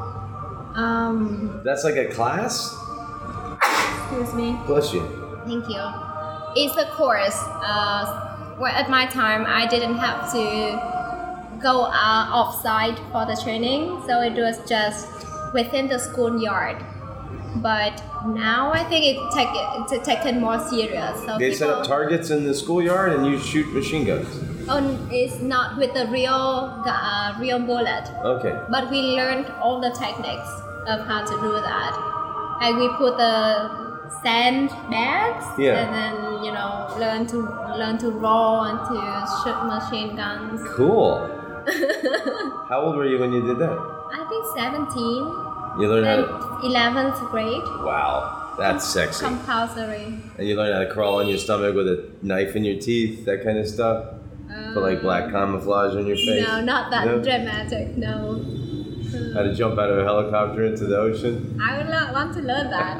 Speaker 3: Um,
Speaker 1: That's like a class?
Speaker 3: excuse me.
Speaker 1: Bless you.
Speaker 3: Thank you. It's a course. Uh, well, at my time, I didn't have to go uh, off-site for the training, so it was just within the schoolyard. But now I think it take it's taken more serious. So
Speaker 1: They
Speaker 3: people,
Speaker 1: set up targets in the schoolyard and you shoot machine guns.
Speaker 3: Oh, it's not with the real uh, real bullet,
Speaker 1: Okay.
Speaker 3: but we learned all the techniques of how to do that. Like we put the sand bags,
Speaker 1: Yeah.
Speaker 3: and then you know learn to learn to roll and to shoot machine guns.
Speaker 1: Cool. How old were you when you did that?
Speaker 3: I think seventeen
Speaker 1: You learned how
Speaker 3: and
Speaker 1: to...
Speaker 3: eleventh grade,
Speaker 1: Wow. That's sexy.
Speaker 3: compulsory.
Speaker 1: And you learned how to crawl on your stomach with a knife in your teeth, that kind of stuff? Put like black camouflage on your face?
Speaker 3: No, not that
Speaker 1: No?
Speaker 3: dramatic. No.
Speaker 1: How to jump out of a helicopter into the ocean?
Speaker 3: I would not want to learn that.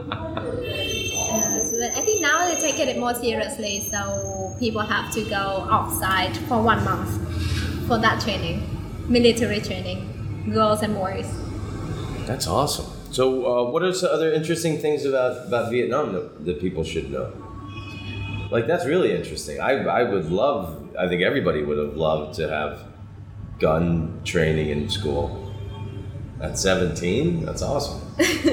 Speaker 3: Yes, but I think now they take it more seriously, so people have to go off-site for one month for that training, military training, girls and boys.
Speaker 1: That's awesome. So, uh, what are some other interesting things about, about Vietnam that, that people should know? Like, that's really interesting. I, I would love, I think everybody would have loved to have gun training in school. At seventeen? That's awesome.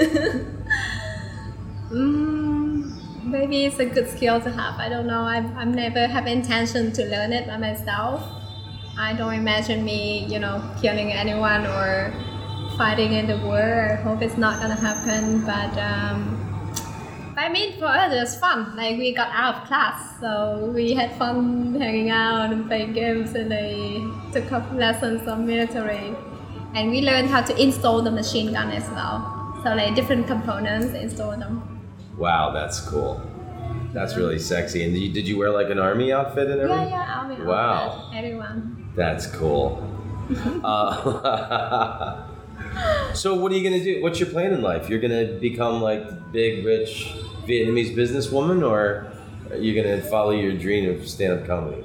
Speaker 3: mm, maybe it's a good skill to have. I don't know. I've, I've never have intention to learn it by myself. I don't imagine me, you know, killing anyone or fighting in the war. I hope it's not gonna happen. But um, I mean, for us it was fun. Like we got out of class, so we had fun hanging out and playing games, and they took up lessons on military. And we learned how to install the machine gun as well. So like different components, install them.
Speaker 1: Wow, that's cool. That's really sexy. And did you, did you wear like an army outfit and everything?
Speaker 3: Yeah, yeah, Army
Speaker 1: Wow.
Speaker 3: outfit, everyone.
Speaker 1: That's cool. uh, so what are you going to do? What's your plan in life? You're going to become like big, rich Vietnamese businesswoman, or are you going to follow your dream of stand-up comedy?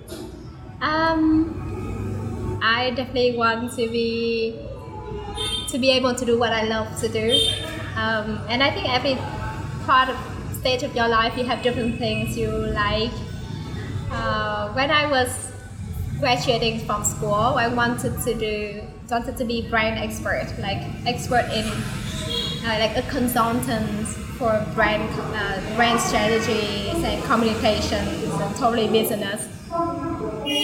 Speaker 3: Um, I definitely want to be to be able to do what I love to do. Um, and I think every part of stage of your life you have different things you like. Uh, when I was graduating from school, I wanted to do wanted to be brand expert, like expert in uh, like a consultant for brand uh, brand strategies and communications and totally business.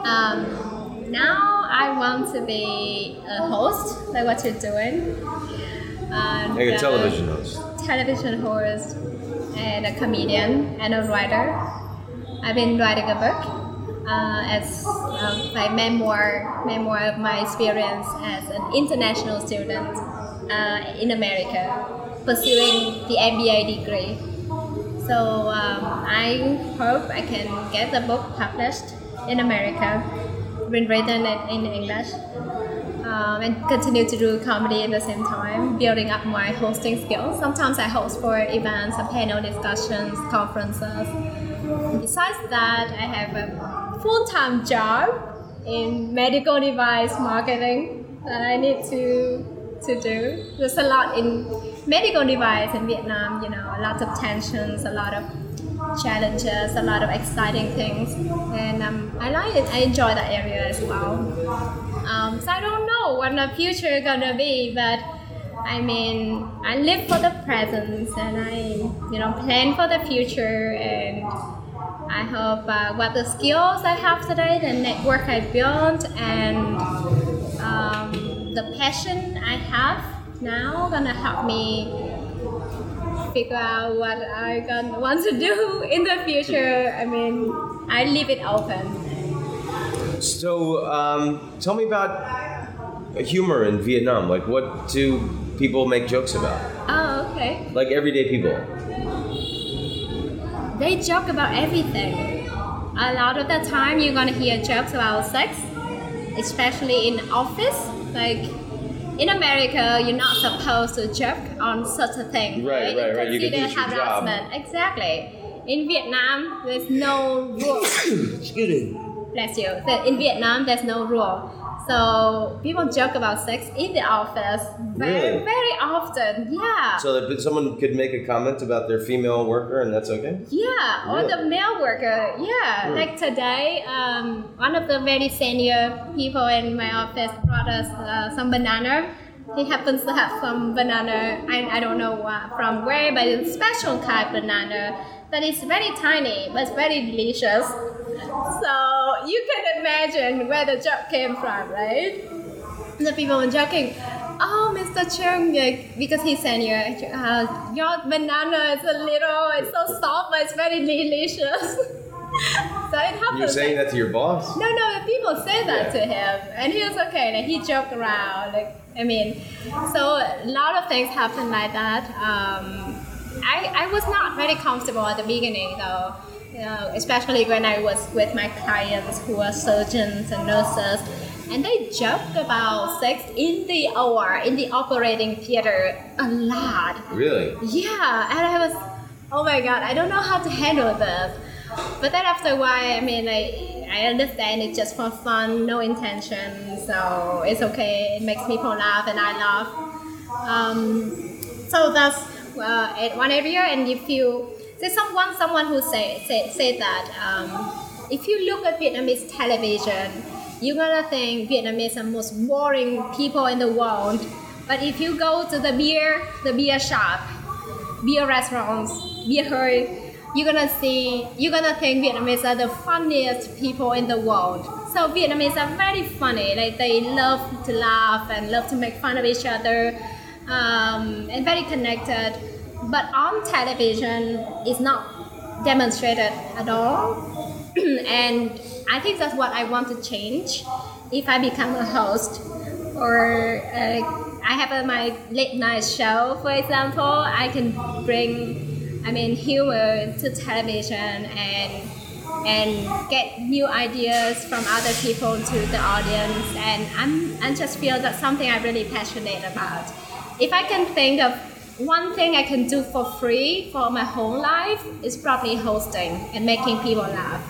Speaker 3: Um, now I want to be a host, like what you're doing. And,
Speaker 1: Like a
Speaker 3: uh,
Speaker 1: television host.
Speaker 3: television host and a comedian and a writer. I've been writing a book uh, as um, my memoir, memoir of my experience as an international student uh, in America, pursuing the M B A degree. So um, I hope I can get the book published in America, been written in, in English. Um, and continue to do comedy at the same time, building up my hosting skills. Sometimes I host for events, panel discussions, conferences. Besides that, I have a full-time job in medical device marketing that I need to to do. There's a lot in medical device in Vietnam, you know, a lot of tensions, a lot of challenges, a lot of exciting things, and um, I like it. I enjoy that area as well. Um, so I don't know what the future gonna be, but I mean, I live for the present and I, you know, plan for the future, and I hope uh, what the skills I have today, the network I built, and um, the passion I have now gonna help me figure out what I gonna want to do in the future. I mean, I leave it open.
Speaker 1: So, um, tell me about humor in Vietnam. Like, what do people make jokes about?
Speaker 3: Oh, okay.
Speaker 1: Like everyday people.
Speaker 3: They joke about everything. A lot of the time, you're gonna hear jokes about sex, especially in office. Like in America, you're not supposed to joke on such a thing.
Speaker 1: Right, right, right. You can
Speaker 3: Consider
Speaker 1: lose your
Speaker 3: harassment. Exactly. In Vietnam, there's no rule.
Speaker 1: Excuse me.
Speaker 3: Bless you. So in Vietnam, there's no rule. So people joke about sex in the office very,
Speaker 1: Really?
Speaker 3: very often. Yeah.
Speaker 1: So that someone could make a comment about their female worker and that's okay?
Speaker 3: Yeah, or
Speaker 1: Really?
Speaker 3: the male worker. Yeah,
Speaker 1: Hmm.
Speaker 3: like today, um, one of the very senior people in my office brought us uh, some banana. He happens to have some banana. I, I don't know uh, from where, but it's a special kind of banana that is very tiny, but it's very delicious. So you can imagine where the joke came from, right? The people were joking, oh, Mister Chung, like, because he's senior, uh, your banana is a little, it's so soft, but it's very delicious. So it happens.
Speaker 1: You're saying that to your boss?
Speaker 3: No, no, the people say that
Speaker 1: Yeah.
Speaker 3: to him, and he was okay. Like he joked around. Like I mean, so a lot of things happen like that. Um, I I was not very comfortable at the beginning though, you know, especially when I was with my clients who are surgeons and nurses, and they joke about sex in the O R, in the operating theater, a lot.
Speaker 1: Really?
Speaker 3: Yeah, and I was, oh my god, I don't know how to handle this. But then after a while, I mean, I, I understand it's just for fun, no intention, so it's okay. It makes people laugh, and I laugh. Um, so that's uh, at one area, and if you, there's someone, someone who say say, say that um, if you look at Vietnamese television, you're gonna think Vietnamese are the most boring people in the world. But if you go to the beer, the beer shop, beer restaurants, beer hall, you're gonna see, you're gonna think Vietnamese are the funniest people in the world. So Vietnamese are very funny, like they love to laugh and love to make fun of each other, um, and very connected. But on television, it's not demonstrated at all. And I think that's what I want to change if I become a host, or uh, I have a, my late night show, for example. I can bring, I mean, humor to television and and get new ideas from other people to the audience. And I'm I just feel that's something I'm really passionate about. If I can think of one thing I can do for free for my whole life, is probably hosting and making people laugh.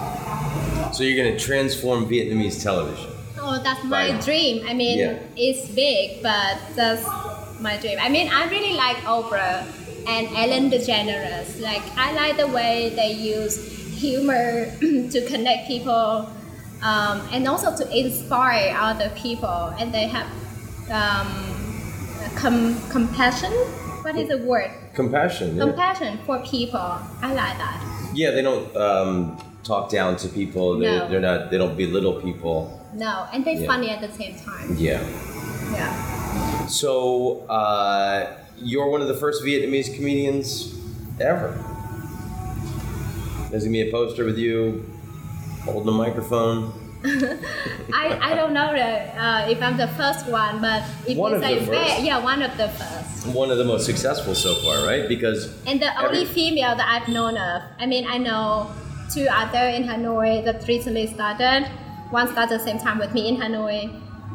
Speaker 1: So you're going to transform Vietnamese television?
Speaker 3: Oh, that's my
Speaker 1: Right.
Speaker 3: dream. I mean,
Speaker 1: Yeah.
Speaker 3: it's big, but that's my dream. I mean, I really like Oprah and Ellen DeGeneres. Like, I like the way they use humor to connect people, um, and also to inspire other people. And they have um, com- compassion. What is the word?
Speaker 1: Compassion. Yeah.
Speaker 3: Compassion for people. I like that.
Speaker 1: Yeah, they don't um, talk down to people. They,
Speaker 3: No.
Speaker 1: They're not. They don't belittle people.
Speaker 3: No, and they're
Speaker 1: Yeah.
Speaker 3: funny at the same time.
Speaker 1: Yeah.
Speaker 3: Yeah.
Speaker 1: So uh, you're one of the first Vietnamese comedians ever. There's gonna be a poster with you holding a microphone.
Speaker 3: I, I don't know the, uh, if I'm the first one, but if
Speaker 1: One
Speaker 3: you
Speaker 1: of
Speaker 3: say
Speaker 1: the
Speaker 3: ve-
Speaker 1: first.
Speaker 3: yeah, one of the first.
Speaker 1: One of the most successful so far, right? Because
Speaker 3: And the
Speaker 1: every-
Speaker 3: only female that I've known of. I mean, I know two other in Hanoi that recently started. One started the same time with me in Hanoi.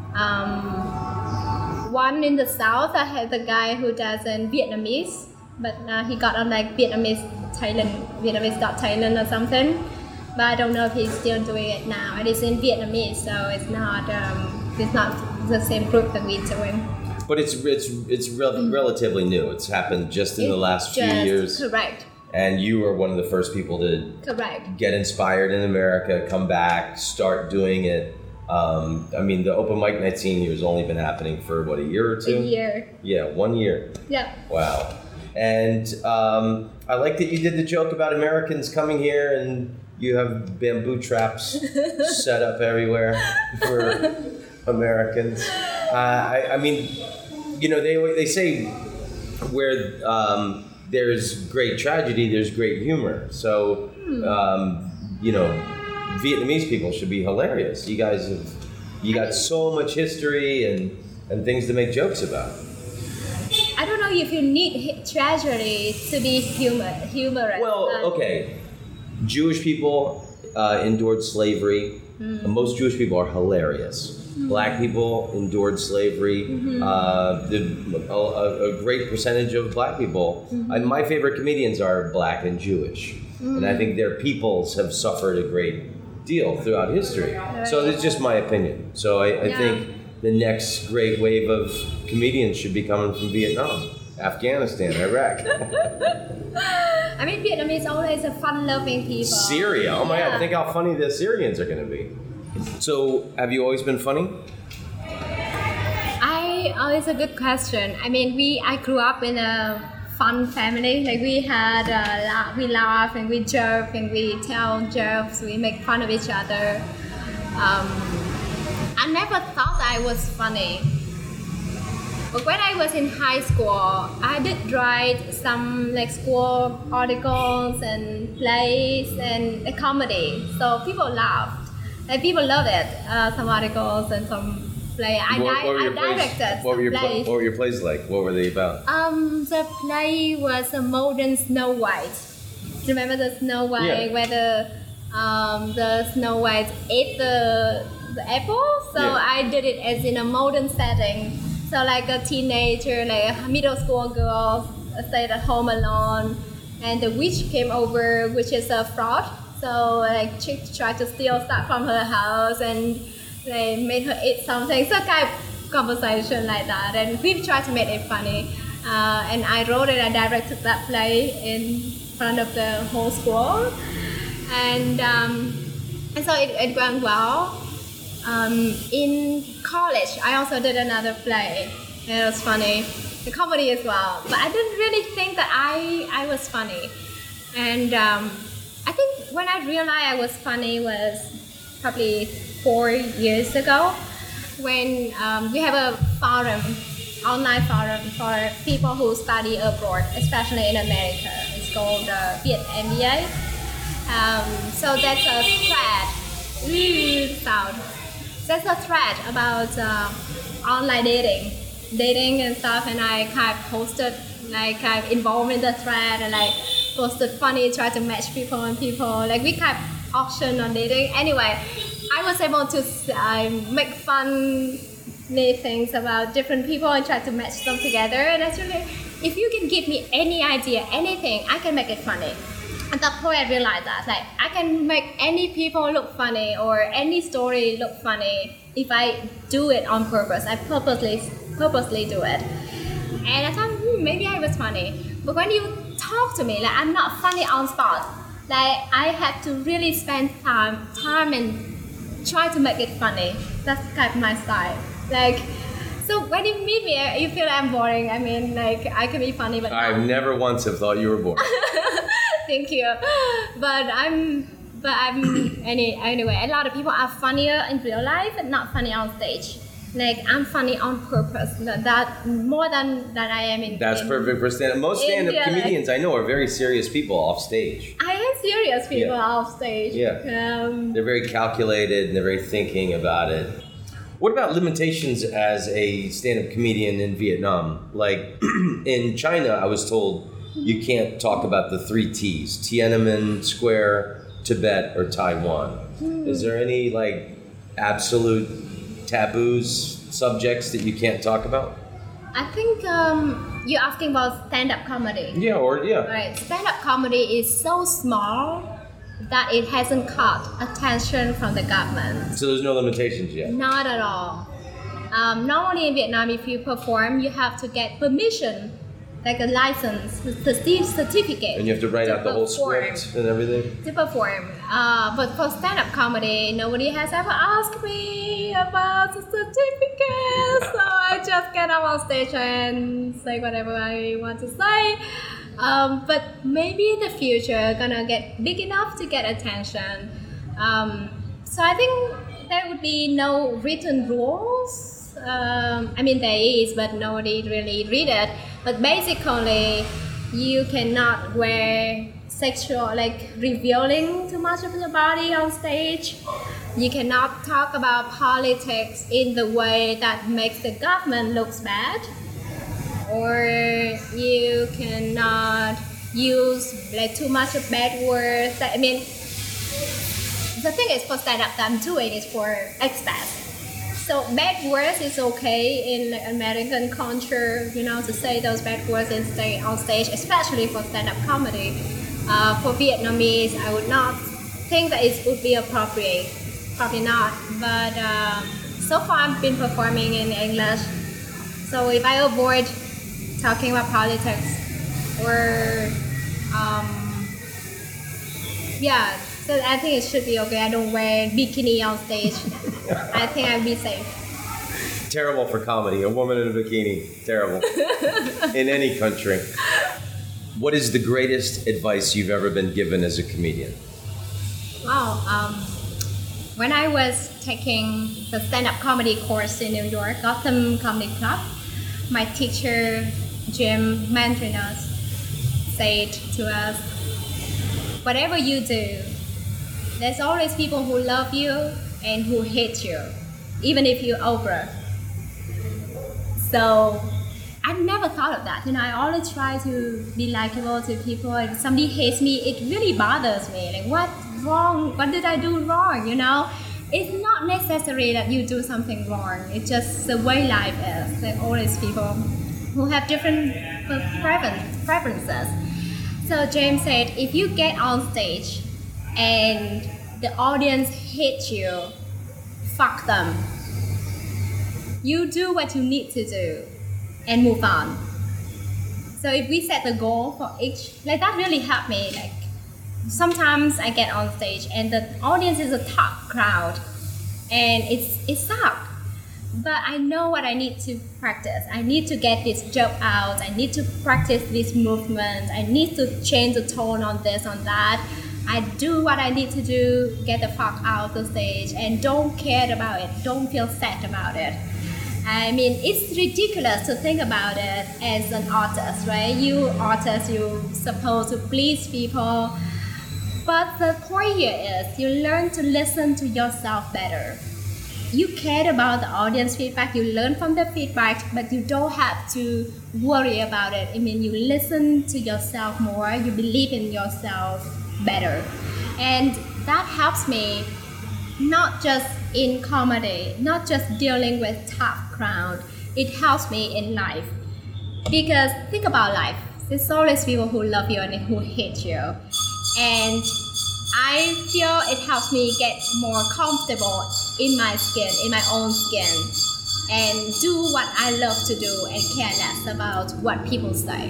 Speaker 3: Um, one in the south, I had the guy who does in Vietnamese, but uh, he got on like Vietnamese Thailand, Vietnamese dot Thailand or something. But I don't know if he's still doing it now. And it's in Vietnamese, so it's not um, it's not the same group that we're doing.
Speaker 1: But it's it's it's rel- relatively new. It's happened just in the
Speaker 3: It's
Speaker 1: last few
Speaker 3: just-
Speaker 1: years,
Speaker 3: Correct.
Speaker 1: and you were one of the first people to
Speaker 3: Correct.
Speaker 1: get inspired in America, come back, start doing it. Um, I mean, the open mic night scene here has only been happening for what, a year or two?
Speaker 3: A year.
Speaker 1: Yeah, one year.
Speaker 3: Yeah.
Speaker 1: Wow. And um, I like that you did the joke about Americans coming here and you have bamboo traps set up everywhere for Americans. Uh, I, I mean, you know, they they say where um, there's great tragedy, there's great humor. So, um, you know, Vietnamese people should be hilarious. You guys have, you got so much history and, and things to make jokes about.
Speaker 3: I don't know if you need hi- tragedy to be humor, humorous.
Speaker 1: Well,
Speaker 3: Uh,
Speaker 1: okay. Jewish people uh, endured slavery. Most Jewish people are hilarious. Black people endured slavery. Uh, the, a, a great percentage of black people. And my favorite comedians are black and Jewish. And I think their peoples have suffered a great deal throughout history. So it's just my opinion. So I, I
Speaker 3: Yeah.
Speaker 1: think the next great wave of comedians should be coming from Vietnam, Afghanistan, Iraq.
Speaker 3: I mean, Vietnamese always a fun-loving people.
Speaker 1: Syria. Oh my
Speaker 3: Yeah.
Speaker 1: God, think how funny the Syrians are going to be. So, have you always been funny?
Speaker 3: I oh, it's a good question. I mean, we I grew up in a fun family. Like we had uh, la- we laugh and we joke and we tell jokes. We make fun of each other. Um, I never thought I was funny. But when I was in high school, I did write some like school articles and plays and a comedy. So people laughed. Like people loved it. Uh, some articles and some play. I,
Speaker 1: what,
Speaker 3: di-
Speaker 1: what were
Speaker 3: I
Speaker 1: your plays?
Speaker 3: directed
Speaker 1: What were your
Speaker 3: some
Speaker 1: pla-
Speaker 3: plays.
Speaker 1: What were your plays like? What were they about?
Speaker 3: Um, the play was a modern Snow White. Do you remember the Snow White
Speaker 1: Yeah.
Speaker 3: where the um, the Snow White ate the the apple? So
Speaker 1: Yeah.
Speaker 3: I did it as in a modern setting. So like a teenager, like a middle school girl, stayed at home alone, and the witch came over, which is a fraud. So like she tried to steal stuff from her house and they made her eat something. So kind of conversation like that, and we tried to make it funny. Uh, and I wrote it, I directed that play in front of the whole school, and um, and so it, it went well. Um, in college, I also did another play. It was funny, the comedy as well. But I didn't really think that I I was funny, and um, I think when I realized I was funny was probably four years ago, when um, we have a forum, online forum for people who study abroad, especially in America. It's called uh, Viet M B A. Um, so that's a thread. Ooh, sound. That's a thread about uh, online dating, dating and stuff, and I kind of posted, like kind of involved in the thread, and like posted funny, try to match people and people, like we kind of auction on dating. Anyway, I was able to uh, make fun things about different people and try to match them together, and actually, if you can give me any idea, anything, I can make it funny. At that point, I realized that like I can make any people look funny or any story look funny if I do it on purpose. I purposely purposely do it, and I thought hmm, maybe I was funny. But when you talk to me, like I'm not funny on spot. Like I had to really spend time, time and try to make it funny. That's kind of my style. Like. So when you meet me, you feel I'm boring. I mean, like I can be funny, but
Speaker 1: I've
Speaker 3: not.
Speaker 1: never once have thought you were bored.
Speaker 3: Thank you. But I'm But I'm any anyway. A lot of people are funnier in real life, but not funny on stage. Like I'm funny on purpose. That, that more than that I am in.
Speaker 1: That's
Speaker 3: in,
Speaker 1: perfect for stand-up. Most stand-up
Speaker 3: India,
Speaker 1: comedians I know are very serious people off stage.
Speaker 3: I am serious people
Speaker 1: Yeah.
Speaker 3: off stage.
Speaker 1: Yeah.
Speaker 3: Um,
Speaker 1: They're very calculated and they're very thinking about it. What about limitations as a stand-up comedian in Vietnam? Like in China, I was told you can't talk about the three T's: Tiananmen Square, Tibet, or Taiwan.
Speaker 3: Hmm.
Speaker 1: Is there any like absolute taboos, subjects that you can't talk about?
Speaker 3: I think um, you're asking about stand-up comedy.
Speaker 1: Yeah, or yeah.
Speaker 3: Right. Stand-up comedy is so small that it hasn't caught attention from the government.
Speaker 1: So there's no limitations yet.
Speaker 3: Not at all. Um, normally in Vietnam, if you perform, you have to get permission, like a license, the certificate.
Speaker 1: And you have to write
Speaker 3: to
Speaker 1: out the whole
Speaker 3: perform.
Speaker 1: script and everything?
Speaker 3: To perform. Uh, but for stand-up comedy, nobody has ever asked me about the certificate. So I just get up on stage and say whatever I want to say. Um, but maybe in the future gonna get big enough to get attention. Um, so I think there would be no written rules. Um, I mean there is, but nobody really read it. But basically, you cannot wear sexual, like revealing too much of your body on stage. You cannot talk about politics in the way that makes the government looks bad. Or you cannot use like too much of bad words. I mean, the thing is for stand-up that I'm doing is for expats. So bad words is okay in like, American culture, you know, to say those bad words and stay on stage, especially for stand-up comedy. Uh, for Vietnamese, I would not think that it would be appropriate. Probably not. But uh, so far I've been performing in English. So if I avoid talking about politics or um, yeah, so I think it should be okay. I don't wear bikini on stage. I think I'd be safe.
Speaker 1: Terrible for comedy. A woman in a bikini. Terrible. In any country. What is the greatest advice you've ever been given as a comedian?
Speaker 3: Wow. Um, when I was taking the stand-up comedy course in New York, Gotham Comedy Club, my teacher, Jim Mandrinas, said to us, whatever you do, there's always people who love you and who hate you, even if you're over. So I never thought of that. You know, I always try to be likable to people. If somebody hates me, it really bothers me. Like, what wrong? What did I do wrong? You know, it's not necessary that you do something wrong. It's just the way life is. There are always people who have different preference, preferences. So James said, if you get on stage and the audience hates you, fuck them. You do what you need to do and move on. So if we set the goal for each, like that really helped me. Like sometimes I get on stage and the audience is a tough crowd and it's it sucks. But I know what I need to practice. I need to get this joke out. I need to practice this movement. I need to change the tone on this, on that. I do what I need to do, get the fuck out of the stage, and don't care about it. Don't feel sad about it. I mean, it's ridiculous to think about it as an artist, right? You artists, you're supposed to please people. But the point here is you learn to listen to yourself better. You care about the audience feedback, you learn from the feedback, but you don't have to worry about it. I mean, you listen to yourself more, you believe in yourself better. And that helps me not just in comedy, not just dealing with tough crowd. It helps me in life. Because think about life. There's always people who love you and who hate you. And I feel it helps me get more comfortable in my skin, in my own skin, and do what I love to do and care less about what people say.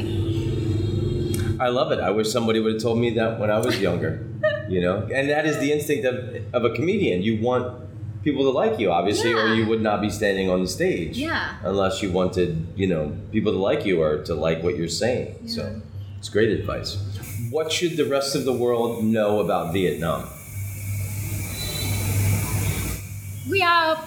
Speaker 1: I love it. I wish somebody would have told me that when I was younger, you know? And that is the instinct of, of a comedian. You want people to like you, obviously,
Speaker 3: Yeah.
Speaker 1: or you would not be standing on the stage.
Speaker 3: Yeah.
Speaker 1: Unless you wanted, you know, people to like you or to like what you're saying.
Speaker 3: Yeah.
Speaker 1: So it's great advice. What should the rest of the world know about Vietnam?
Speaker 3: we are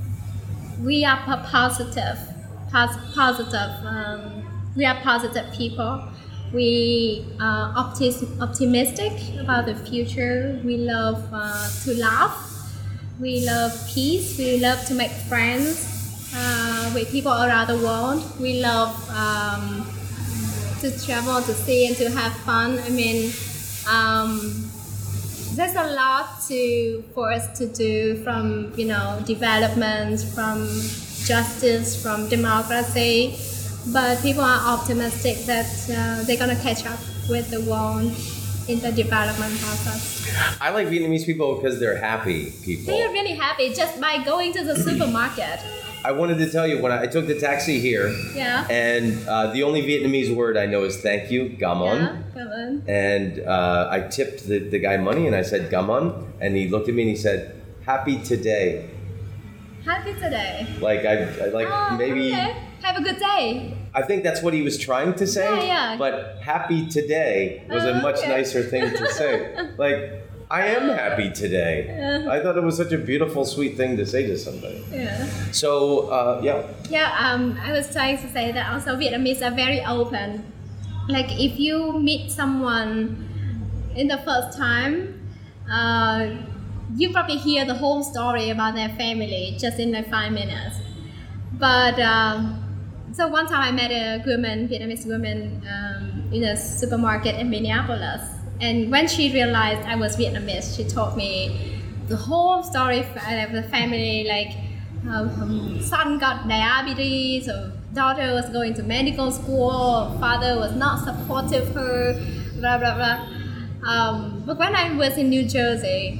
Speaker 3: we are po- positive, pos- positive. Um, we are positive people. We are optis- optimistic about the future. We love uh, to laugh. We love peace. We love to make friends uh, with people around the world. We love um, to travel, to see, and to have fun. I mean, um, there's a lot to for us to do, from you know development, from justice, from democracy. But people are optimistic that uh, they're gonna catch up with the world in the development process.
Speaker 1: I like Vietnamese people because they're happy people.
Speaker 3: They are really happy just by going to the supermarket.
Speaker 1: I wanted to tell you, when I, I took the taxi here,
Speaker 3: Yeah.
Speaker 1: and uh, the only Vietnamese word I know is thank you, gamon.
Speaker 3: Yeah, come on.
Speaker 1: And uh, I tipped the, the guy money, and I said gamon, and he looked at me and he said, happy today.
Speaker 3: Happy today.
Speaker 1: Like, I, I like
Speaker 3: Oh,
Speaker 1: maybe,
Speaker 3: okay. Have a good day.
Speaker 1: I think that's what he was trying to say,
Speaker 3: Yeah, yeah.
Speaker 1: but happy today was
Speaker 3: Oh,
Speaker 1: a much
Speaker 3: okay.
Speaker 1: nicer thing to say. Like, I am happy today.
Speaker 3: Yeah.
Speaker 1: I thought it was such a beautiful, sweet thing to say to somebody.
Speaker 3: Yeah.
Speaker 1: So, uh, yeah.
Speaker 3: Yeah, um, I was trying to say that also Vietnamese are very open. Like if you meet someone in the first time, uh, you probably hear the whole story about their family just in like five minutes. But um, so one time I met a woman, Vietnamese woman, um, in a supermarket in Minneapolis. And when she realized I was Vietnamese, she told me the whole story of the family, like uh, her son got diabetes, her daughter was going to medical school, her father was not supportive of her, blah, blah, blah. Um, but when I was in New Jersey,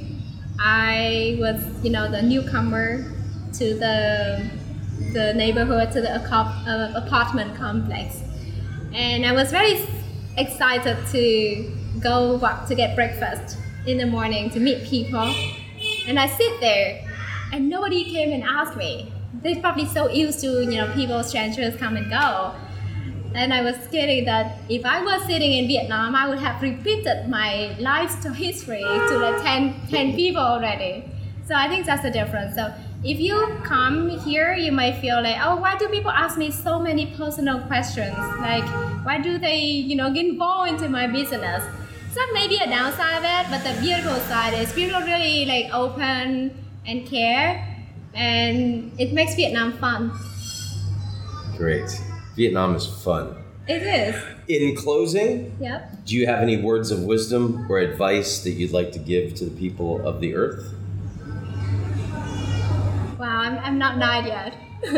Speaker 3: I was, you know, the newcomer to the the neighborhood, to the acop- uh, apartment complex. And I was very excited to go walk to get breakfast in the morning to meet people. And I sit there and nobody came and asked me. They're probably so used to, you know, people, strangers come and go. And I was scared that if I was sitting in Vietnam, I would have repeated my life history to the ten, ten people already. So I think that's the difference. So if you come here, you might feel like, oh, why do people ask me so many personal questions? Like, why do they, you know, get involved into my business? So that may be a downside of it, but the beautiful side is people really like open and care, and it makes Vietnam fun.
Speaker 1: Great. Vietnam is fun.
Speaker 3: It is.
Speaker 1: In closing,
Speaker 3: Yep.
Speaker 1: do you have any words of wisdom or advice that you'd like to give to the people of the earth?
Speaker 3: Wow, I'm, I'm not died yet.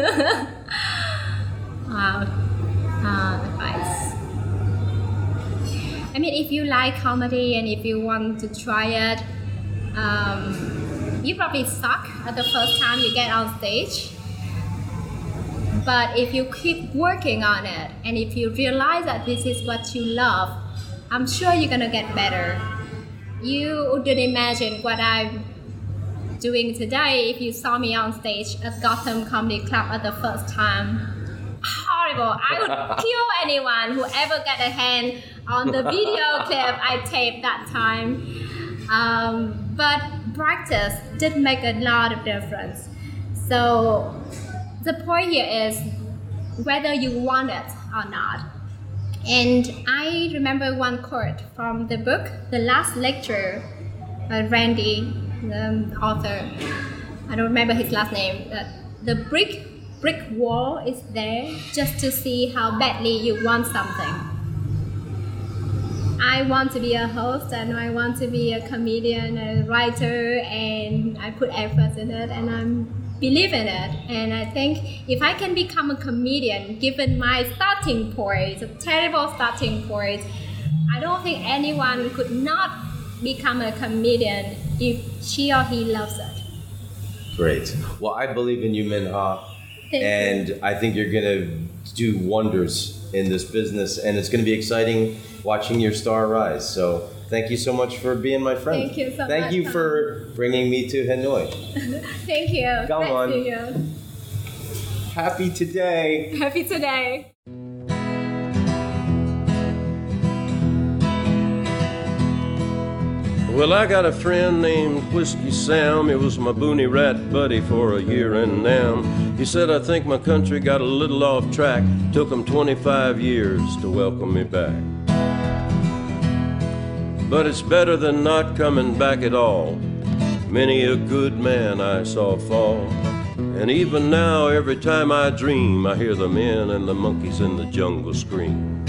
Speaker 3: Wow. Uh, advice. I mean, if you like comedy and if you want to try it, um, you probably suck at the first time you get on stage. But if you keep working on it and if you realize that this is what you love, I'm sure you're gonna get better. You wouldn't imagine what I'm doing today if you saw me on stage at Gotham Comedy Club at the first time. Horrible. I would kill anyone who ever got a hand on the video clip I taped that time. Um, but practice did make a lot of difference. So the point here is whether you want it or not. And I remember one quote from the book, The Last Lecture, by Randy, the author. I don't remember his last name. That the brick brick wall is there just to see how badly you want something. I want to be a host and I want to be a comedian, a writer, and I put effort in it and I'm believe in it. And I think if I can become a comedian, given my starting point, a terrible starting point, I don't think anyone could not become a comedian if she or he loves it.
Speaker 1: Great. Well, I believe in you, Minh Ha.
Speaker 3: Thank
Speaker 1: and
Speaker 3: you.
Speaker 1: I think you're going to do wonders in this business, and it's going to be exciting watching your star rise. So thank you so much for being my friend.
Speaker 3: Thank you so
Speaker 1: Thank
Speaker 3: much,
Speaker 1: you
Speaker 3: Tom.
Speaker 1: for bringing me to Hanoi.
Speaker 3: Thank you.
Speaker 1: Come
Speaker 3: Nice
Speaker 1: on.
Speaker 3: to you.
Speaker 1: Happy today.
Speaker 3: Happy today.
Speaker 4: Well, I got a friend named Whiskey Sam. He was my boonie rat buddy for a year and now. He said, I think my country got a little off track. Took him twenty-five years to welcome me back. But it's better than not coming back at all. Many a good man I saw fall. And even now, every time I dream, I hear the men and the monkeys in the jungle scream.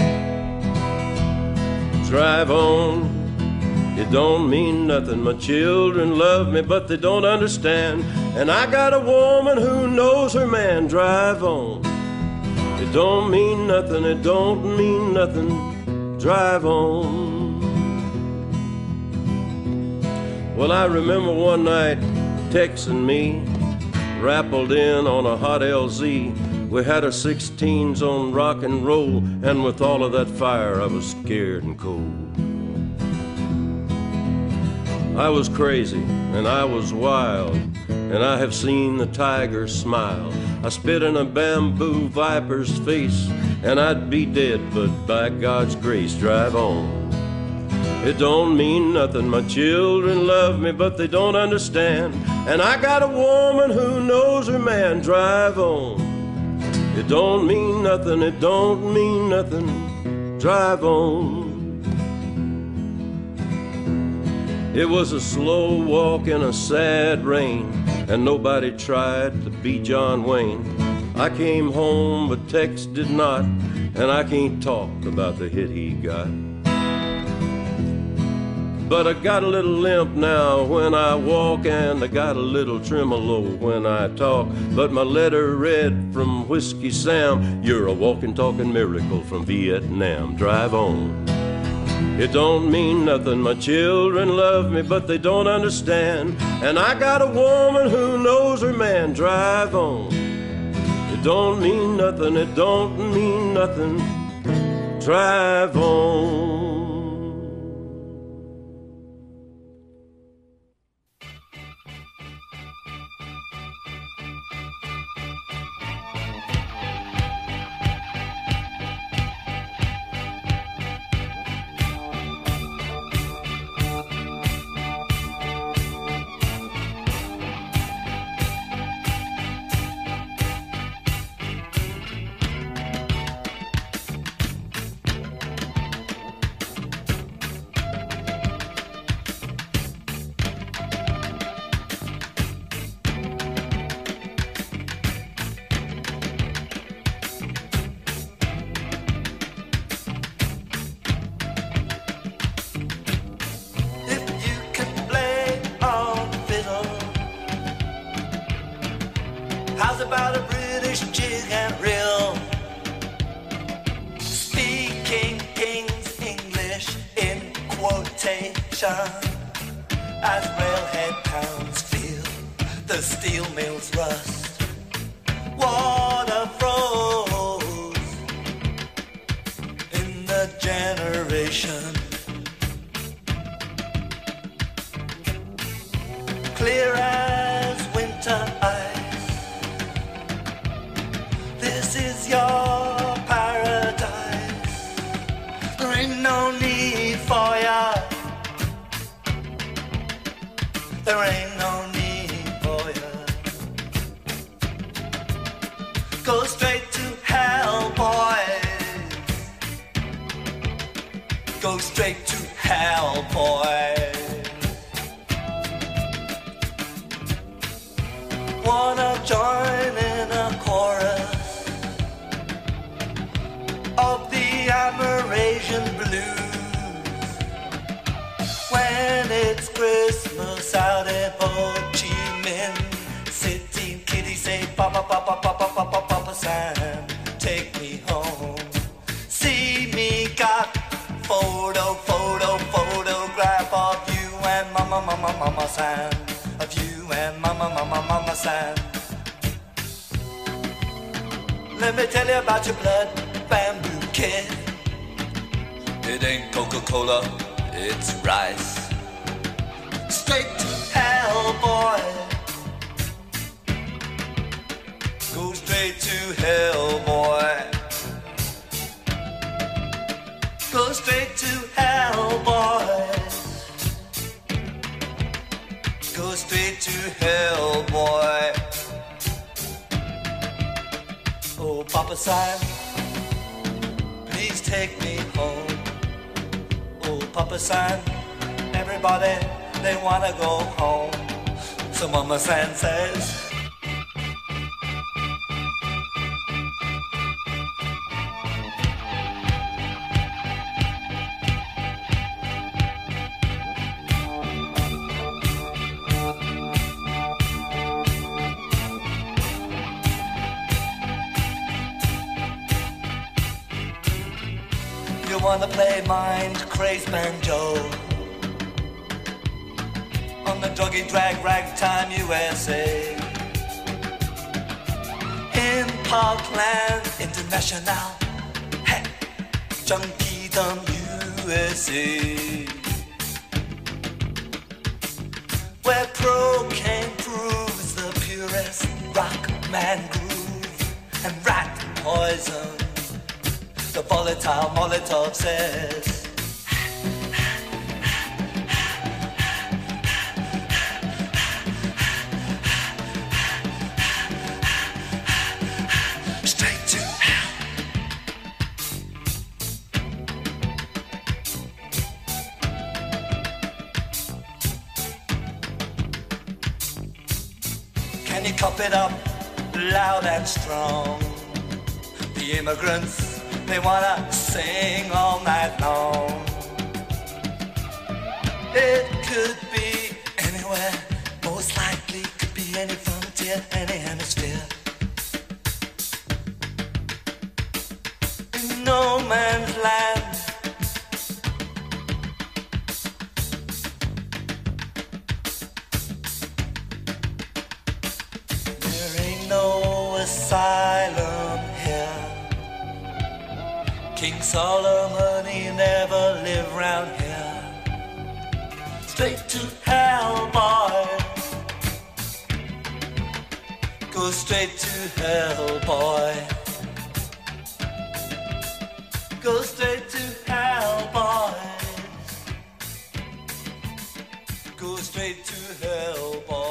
Speaker 4: Drive on, it don't mean nothing. My children love me, but they don't understand. And I got a woman who knows her man. Drive on, it don't mean nothing, it don't mean nothing. Drive on. Well, I remember one night texting me, rappled in on a hot L Z. We had our sixteens on rock and roll, and with all of that fire I was scared and cold. I was crazy and I was wild, and I have seen the tiger smile. I spit in a bamboo viper's face, and I'd be dead, but by God's grace, drive on. It don't mean nothing, my children love me, but they don't understand. And I got a woman who knows her man. Drive on, it don't mean nothing, it don't mean nothing. Drive on. It was a slow walk in a sad rain, and nobody tried to be John Wayne. I came home, but Tex did not, and I can't talk about the hit he got. But I got a little limp now when I walk, and I got a little tremolo when I talk. But my letter read from Whiskey Sam, you're a walking, talking miracle from Vietnam. Drive on. It don't mean nothing, my children love me, but they don't understand. And I got a woman who knows her man. Drive on. It don't mean nothing, it don't mean nothing. Drive on.
Speaker 5: How's about a British jig and reel? Speaking King's English in quotation, as railhead towns feel the steel mills rust. Water froze in the generation. Clear as winter ice. This is your paradise. There ain't no need for ya. There ain't no need for ya. Go straight to hell, boys. Go straight to hell, boys. Wanna join in a chorus of the Amerasian blues when it's Christmas out in Ho Chi Minh City. Kitty say papa papa papa papa papa Sam, take me home. See me got photo photo photograph of you and mama mama mama Sam, of you and mama mama mama Sam. Let me tell you about your blood bamboo kid. It ain't Coca-Cola, it's rice. Straight to hell, boy. Go straight to hell, boy. Go straight to hell, boy. San, please take me home. Oh, Papa San, everybody, they wanna go home. So Mama San says, you wanna play mind crazed banjo on the druggy drag ragtime U S A. In Parkland International, hey, Junkie Dumb U S A, where cocaine proves the purest rock man groove and rat poison. The volatile Molotov says, straight to hell. Can you cop it up loud and strong? The immigrants, they wanna sing all night long. It could be anywhere, most likely could be any frontier, any hemisphere. In no man's land, there ain't no asylum here. King Solomon, he never lived round here. Straight to hell, boy. Go straight to hell, boy. Go straight to hell, boy. Go straight to hell, boy.